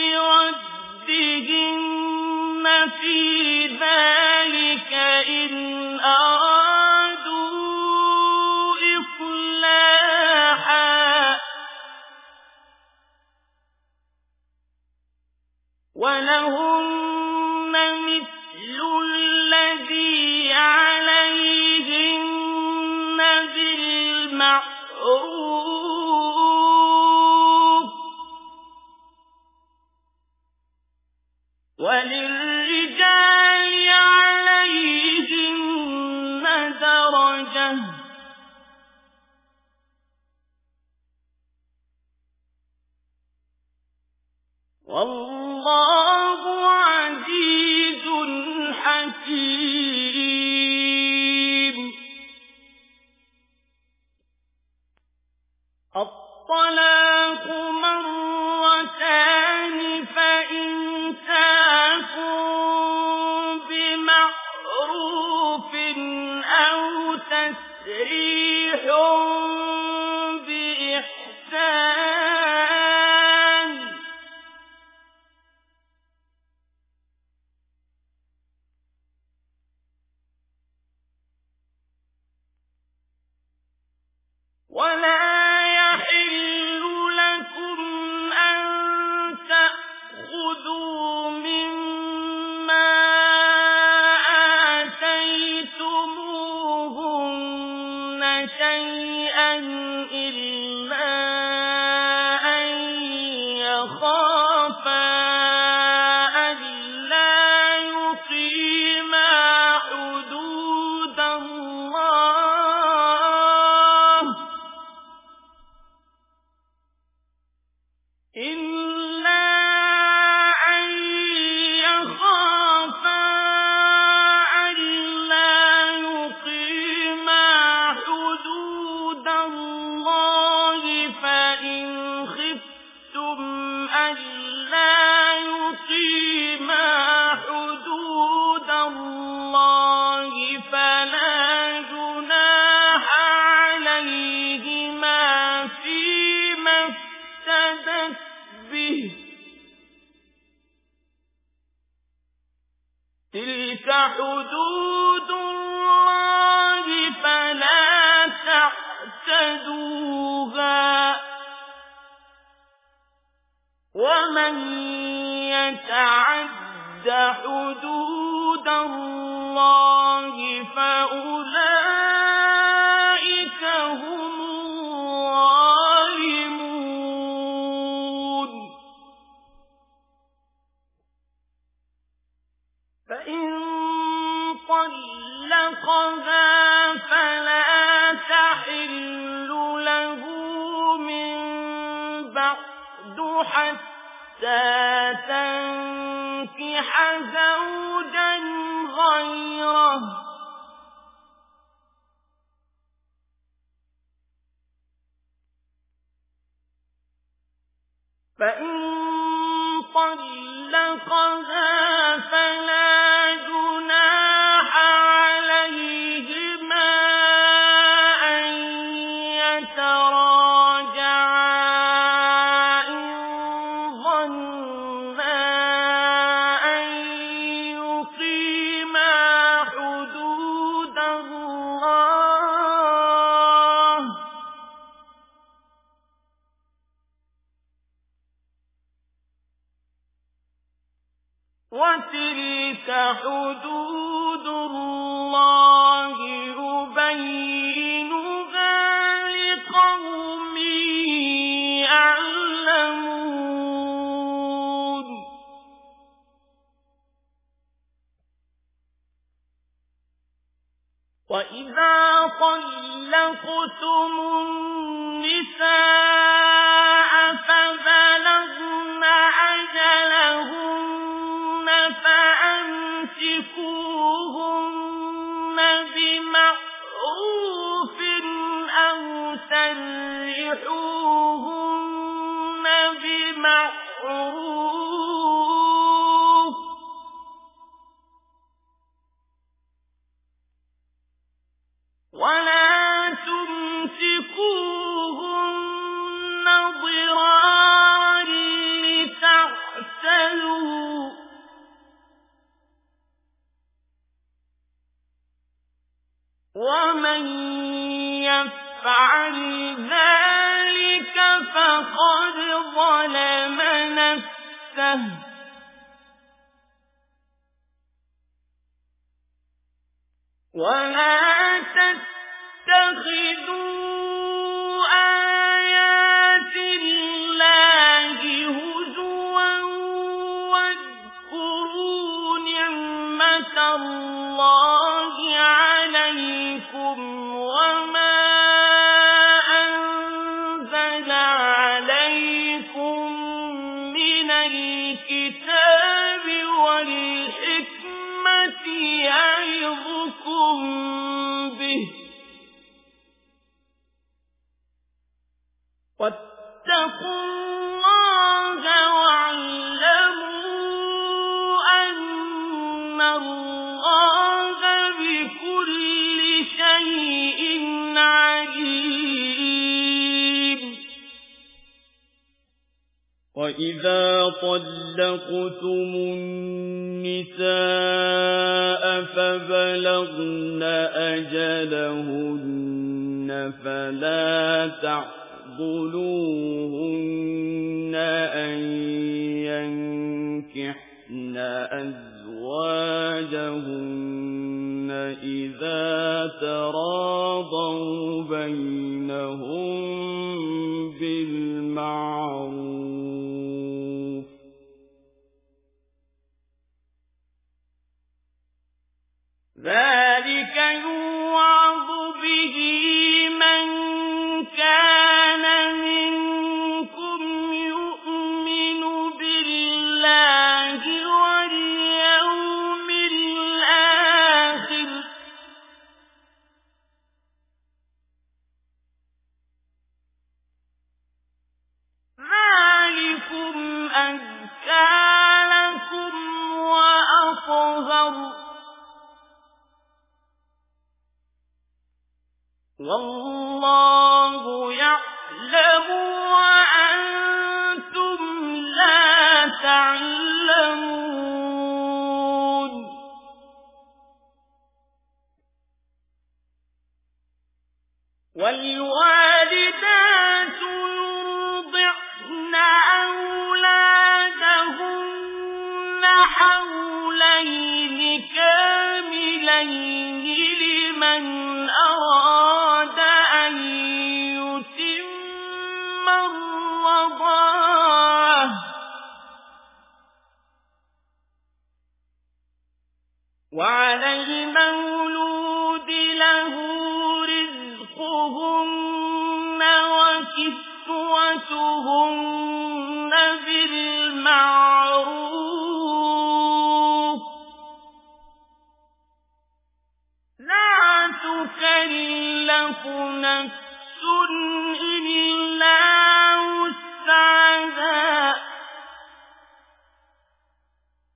بردهن في ذلك إن أرادوا إصلاحا ولهن مثل الذي عليهن بالمعروف وللرجال عليهن درجة والله عزيز حكيم الطلاق مرتان فإمساك بمعروف أو تسريح بإحسان ولا شيئا إلا أن يخافا ألا يقيما حدود الله إلا أن يخافا ألا يقيما حدود الله فإن خفتم ألا يقيما حدود الله فلا جناح عليهما فيما افتدت به تلك حدود الله فلا تعتدوها ومن يتعد حدود الله فأولئك هم الظالمون فإن طلقها فلا تحل له من بعد حتى تنكح زوجا غيره رزقها فلا جناح عليهما أن يتراجعا إن ظنا أن يقيما حدود الله وتلك حدود الله يبينها لقوم يعلمون وإذا طلقتم النساء فبلغن أجلهن فأمسكوهن بمعروف أو سرحوهن بمعروف ولا تمسكوهن ضرارا لتعتدوا ومن يفعل ذلك فقد ظلم نفسه ولا تتخذوا آيات الله هزوا واذكروا نعمة الله عليكم وما أنزل عليكم من الكتاب والحكمة يعظكم به واتقوا الله واعلموا أن الله بكل شيء عليم وإذا طلقتم النساء فبلغن أجلهن فلا تعضلوهن أن ينكحن أزواجهن إذا تراضوا بينهم بالمعروف ذلك يوعظ به من كان منكم يؤمن بالله واليوم الآخر ذلكم أزكى لكم وأطهر والله يعلم وأنتم لا تعلمون والوالدات يرضعن أولادهن حولين كاملين لمن أراد أن يتم الرضاعة وعلى المولود له رزقهن وكسوتهن بالمعروف لا تكلف نفس إلا وسعها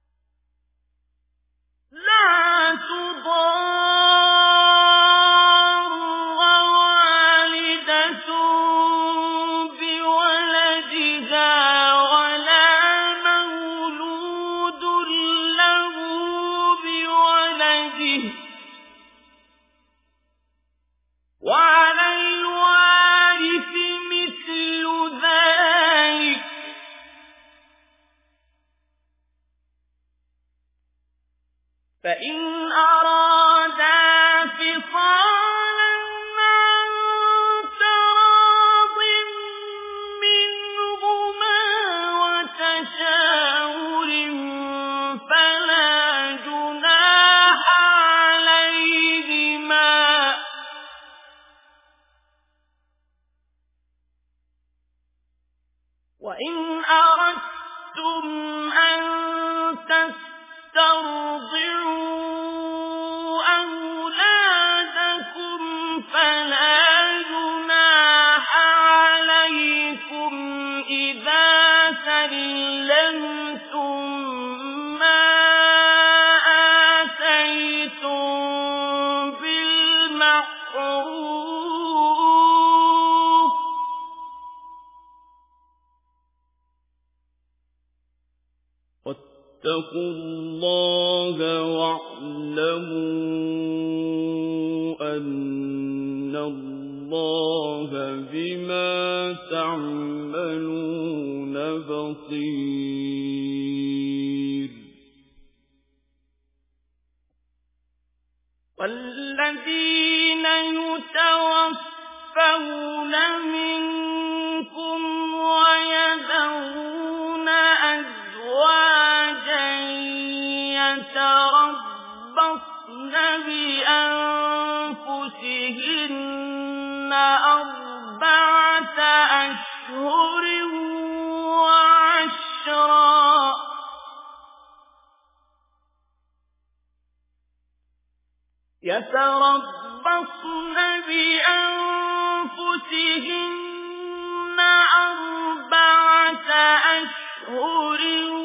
به وعلى الوارث مثل ذلك فإن أرادا فصالا عن تراض منهما وتشاور فلا جناح عليهما وإن أردتم أن تسترضعوا أولادكم فلا جناح عليكم إذا سلمتم ما آتيتم بالمعروف واتقوا الله واعلموا أن الله بما تعملون بصير والذين يتوفون منكم ويذرون أزواجا يتربصن بأنفسهن أربعة أشهر وعشرا يتربصن بأنفسهن أربعة أشهر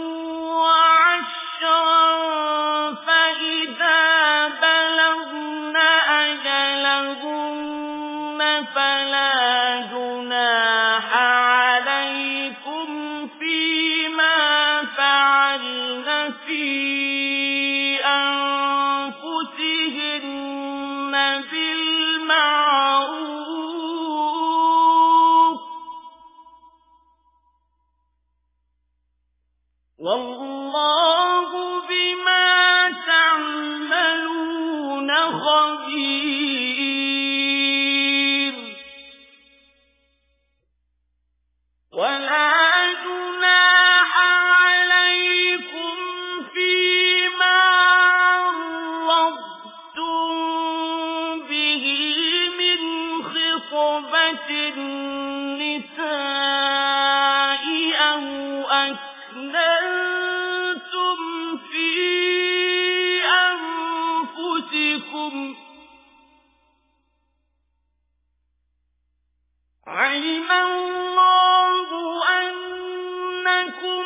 وعشرا فإذا بلغن أجلهن فلا جناح عليكم فيما فعلن في أنفسهن بالمعروف والله بما تعملون خبير ولا جناح عليكم فيما عرضتم به من خطبة النساء أو أكننتم في أنفسكم علم الله أنكم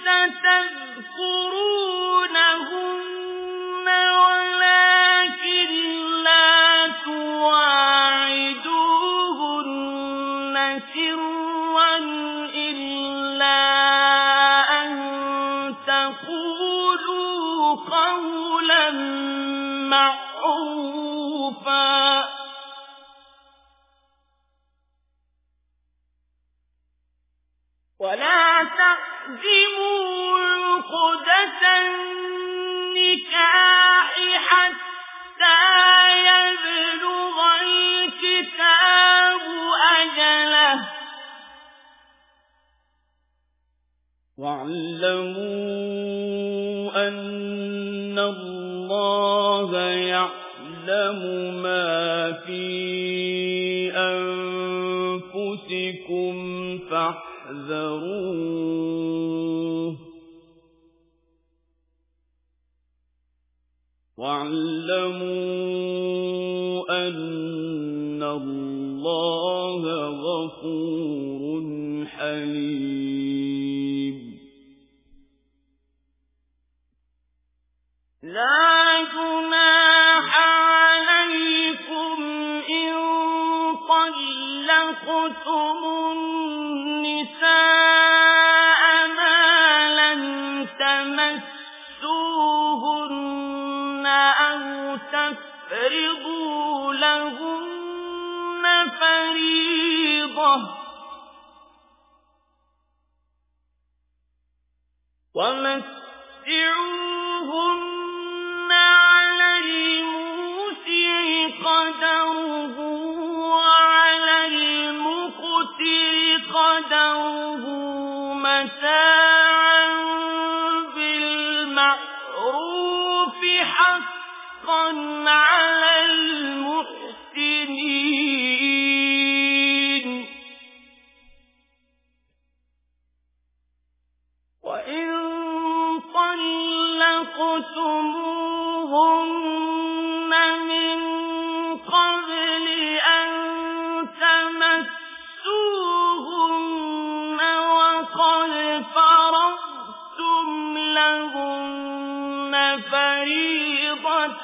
ستذكرونهن ولكن لا تواعدوهن سرا إلا أن تقولوا قولا معروفا ولا تحزموا عقدة النكاح حتى يبلغ الكتاب أجله واعلموا أن الله يعلم ما في أنفسكم فاحذروه واعلموا أن الله غفور حليم لا جناح عليكم إن طلقتم النساء ما لم تمسوهن أو تفرضوا لهن فريضة ومتعوهن على الموسع قدره وعلى المقتر قدره متاعا بالمعروف حقا على المحسنين. وإن طلقتموهن من قبل أن تمسوهن وقد فرضتم لهن فريضة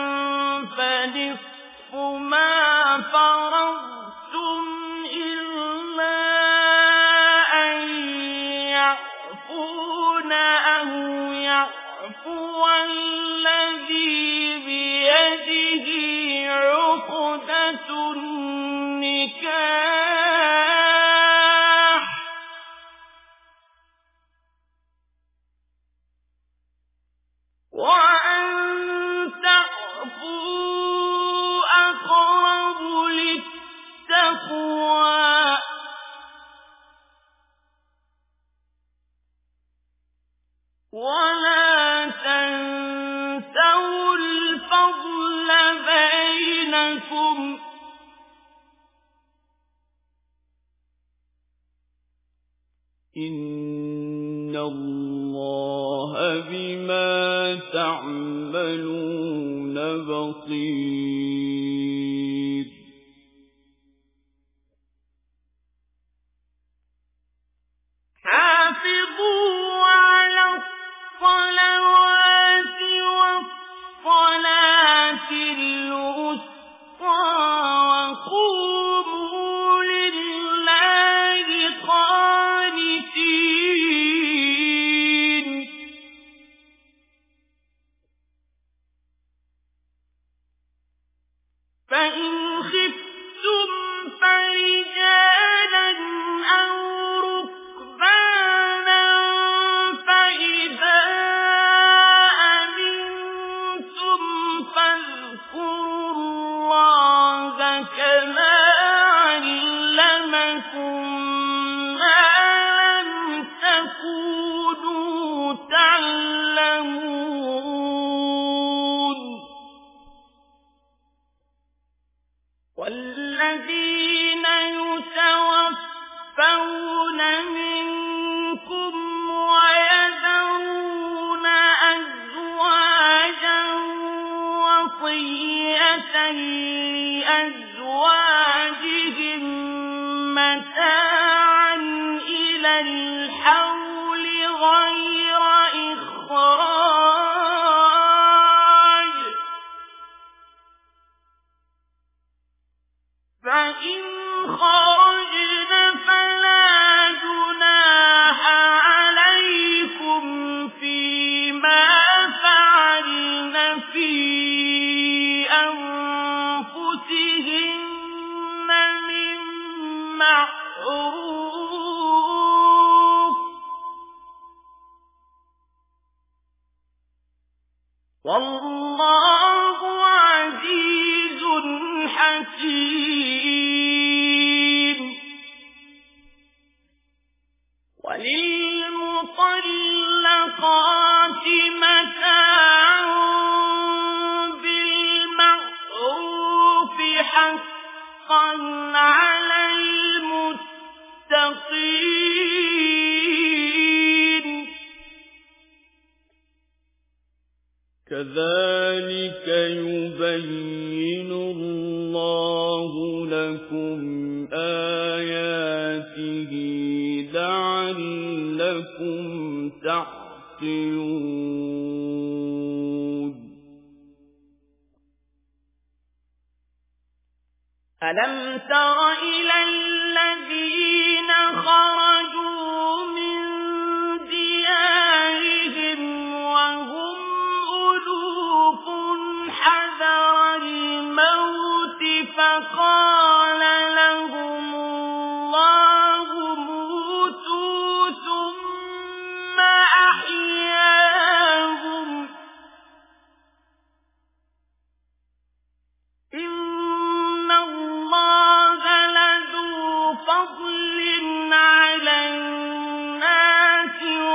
فنصف ما فرضتم إلا أن يعفون أو يعفو الذي بيده عقدة النكاح وأن تعفوا أقرب للتقوى ولا تنسوا الفضل بينكم إن الله بما تعملون بصير. حافظوا على الصلوات والصلاة الوسطى وقوموا لله قانتين. فإن خفتم فرجالا أو ركبانا فإذا أمنتم فاذكروا الله كما علمكم ما لم تكونوا تعلمون. والذين يتوفون منكم ويذرون أزواجا وصية لأزواجهم متاعا إلى الحول غير إخراج فإن خرجن فلا جناح عليكم فيما فعلن في أنفسهن من معروف والله عزيز حكيم. وللمطلقات متاع بالمعروف حقا على المتقين. كذلك يبين الله لكم آياته لعلكم تعقلون. ألم تر إلى الذين خرجوا من ديارهم وهم ألوف حذر قال لهم الله موتوا ثم أحياهم إن الله لذو فضل على الناس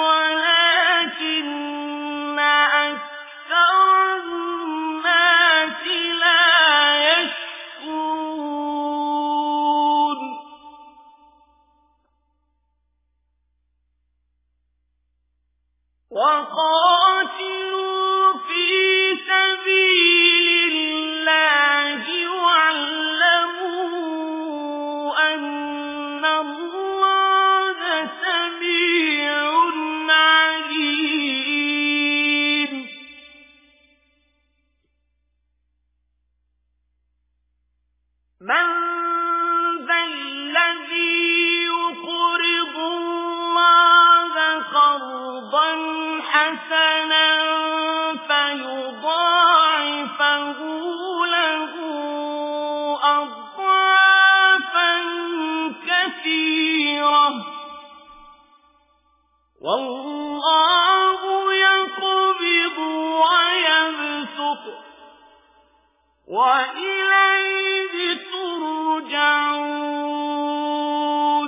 ولكن أكثر الناس لا يشكرون وقاتلوا في سبيل الله واعلموا أن الله سميع عليم من ذا الذي يقرض الله قرضا حسنا فيضاعفه له أضعافا كثيرة والله يقبض ويبسط وإليه ترجعون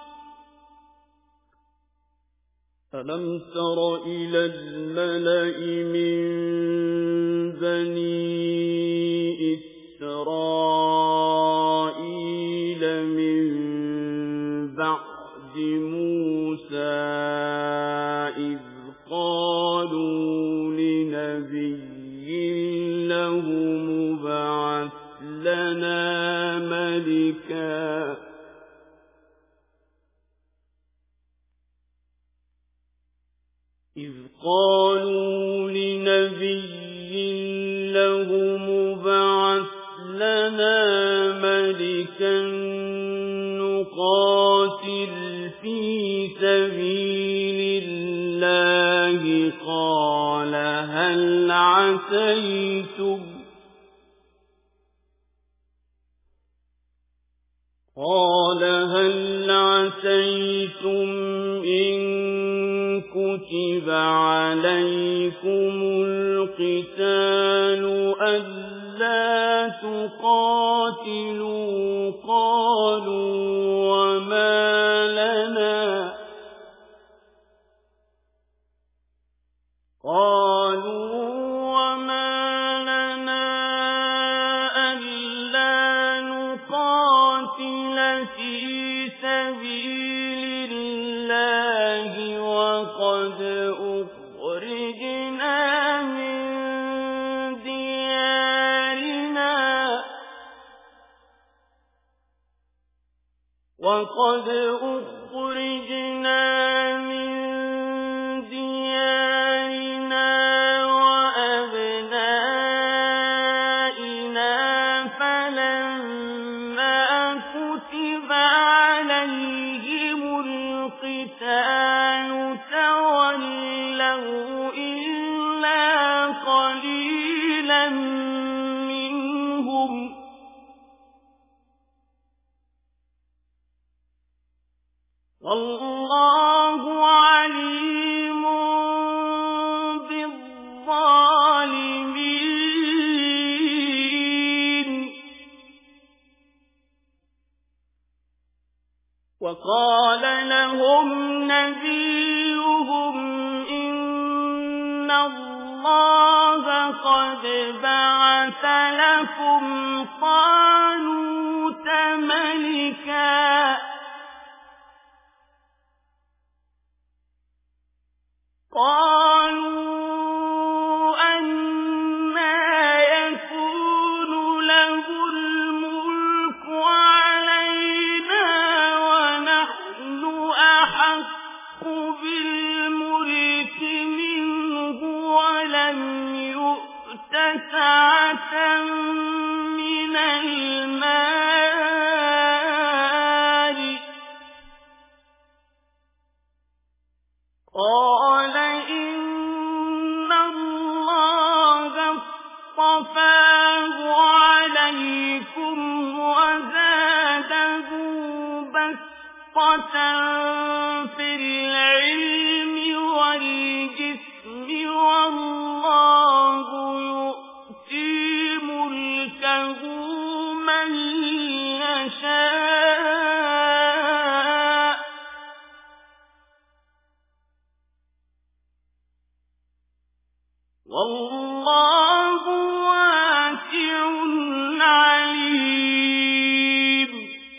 ألم تر إلى الملأ من بني إسرائيل من بعد موسى إذ قالوا لنبي له مبعث لنا ملكا إذ قالوا لنبي له مبعث لنا ملكا نقاتل في سبيل الله قال هل عسيتم قال هل عسيتم إن كتب عليكم القتال ألا تقاتلوا قالوا وما لنا قالوا وما لنا ألا نقاتل في سبيل الله وقد أخرجنا من ديارنا وقد أخرجنا من ديارنا وأبنائنا فلما كتب عليهم القتال تولوا إلا قليلا منهم والله عليم بالظالمين وقال لهم نبيهم إن الله قد بعث لكم طالوت ملكا قالوا أنى يكون له الملك علينا ونحن أحق بالملك منه ولم يؤت سعة من المال قال إن الله اصطفاه عليكم في العلم والجسم والله يؤتي ملكه من يشاء والله واسع عليم.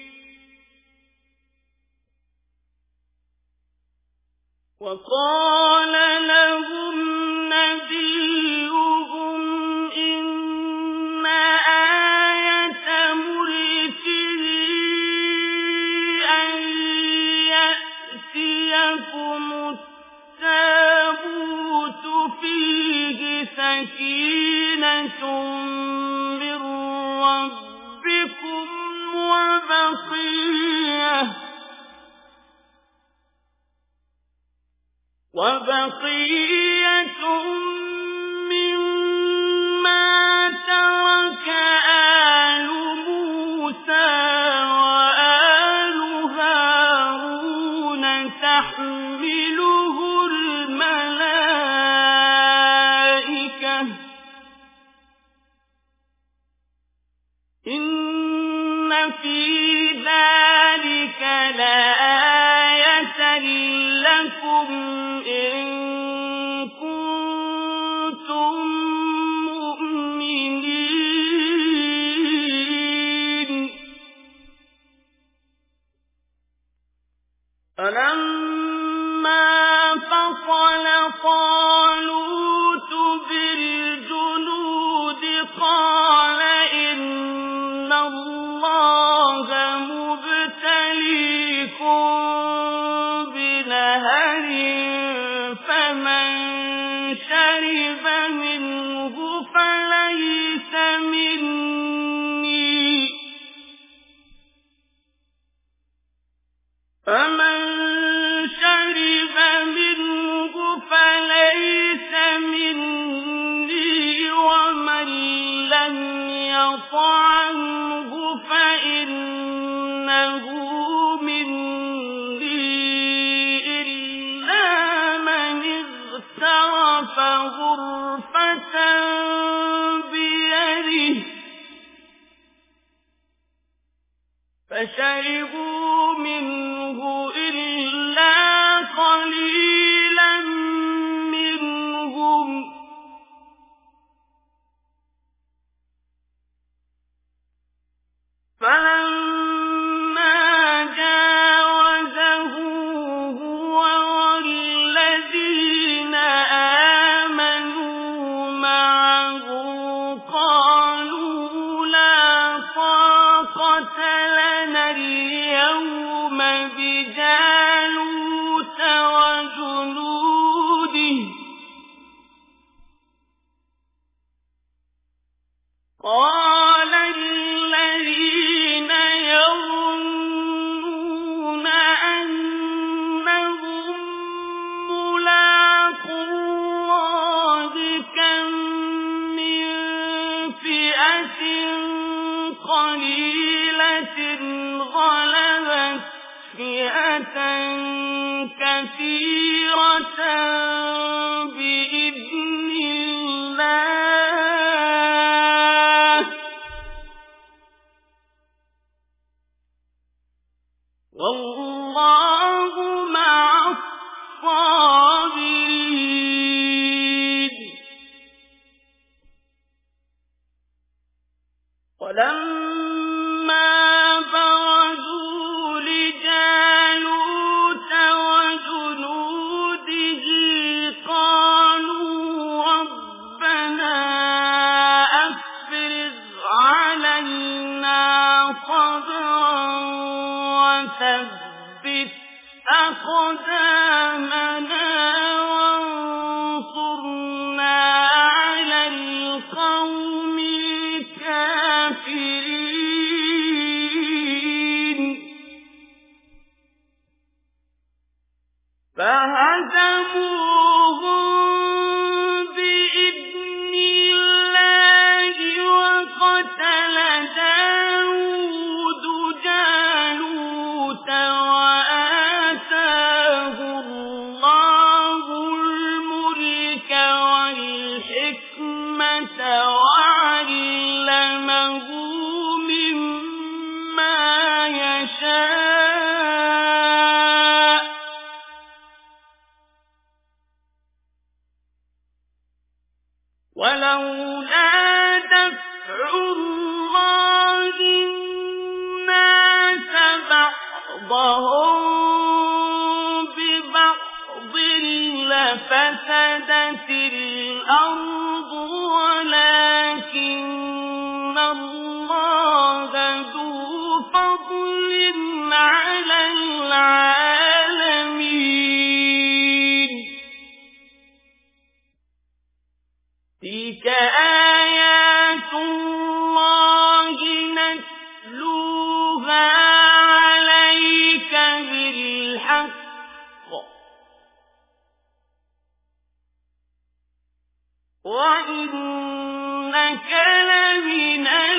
وقال لهم نبيهم إن آية ملكه أن يأتيكم التابوت فيه سكينة من ربكم وبقية وبقية مما ترك آل موسى وآل هارون تحمله الملائكة إن في ذلك لآية لكم إن كنتم مؤمنين. فلما فصل طالوت بالجنود قال إن الله مبتليكم بنهر فمن شرب منه فليس مني فمن شرب منه فليس مني ومن لم يطعمه فإنه غرفة بيده فشربوا منه إلا قليلا منهم فلما جاوزه هو والذين آمنوا معه قالوا لا طاقة لنا اليوم بجالوت وجنوده قال الذين يظنون أنهم ملاقو الله كم من فئة قليلة غلبت فئة كثيرة بإذن الله والله مع الصابرين. ولما برزوا لجالوت وجنوده قالوا ربنا أفرغ علينا صبرا وثبت أقدامنا وانصرنا على القوم الكافرين. فهزموهم بإذن الله وقتل داود جالوت وآل وعلمه مما يشاء ولولا دفع الله الناس بعضهم ببعض لفسدت الأرض ولكن الله ذو فضل على العالمين تلك آيات الله نتلوها عليك بالحق وإنك لمن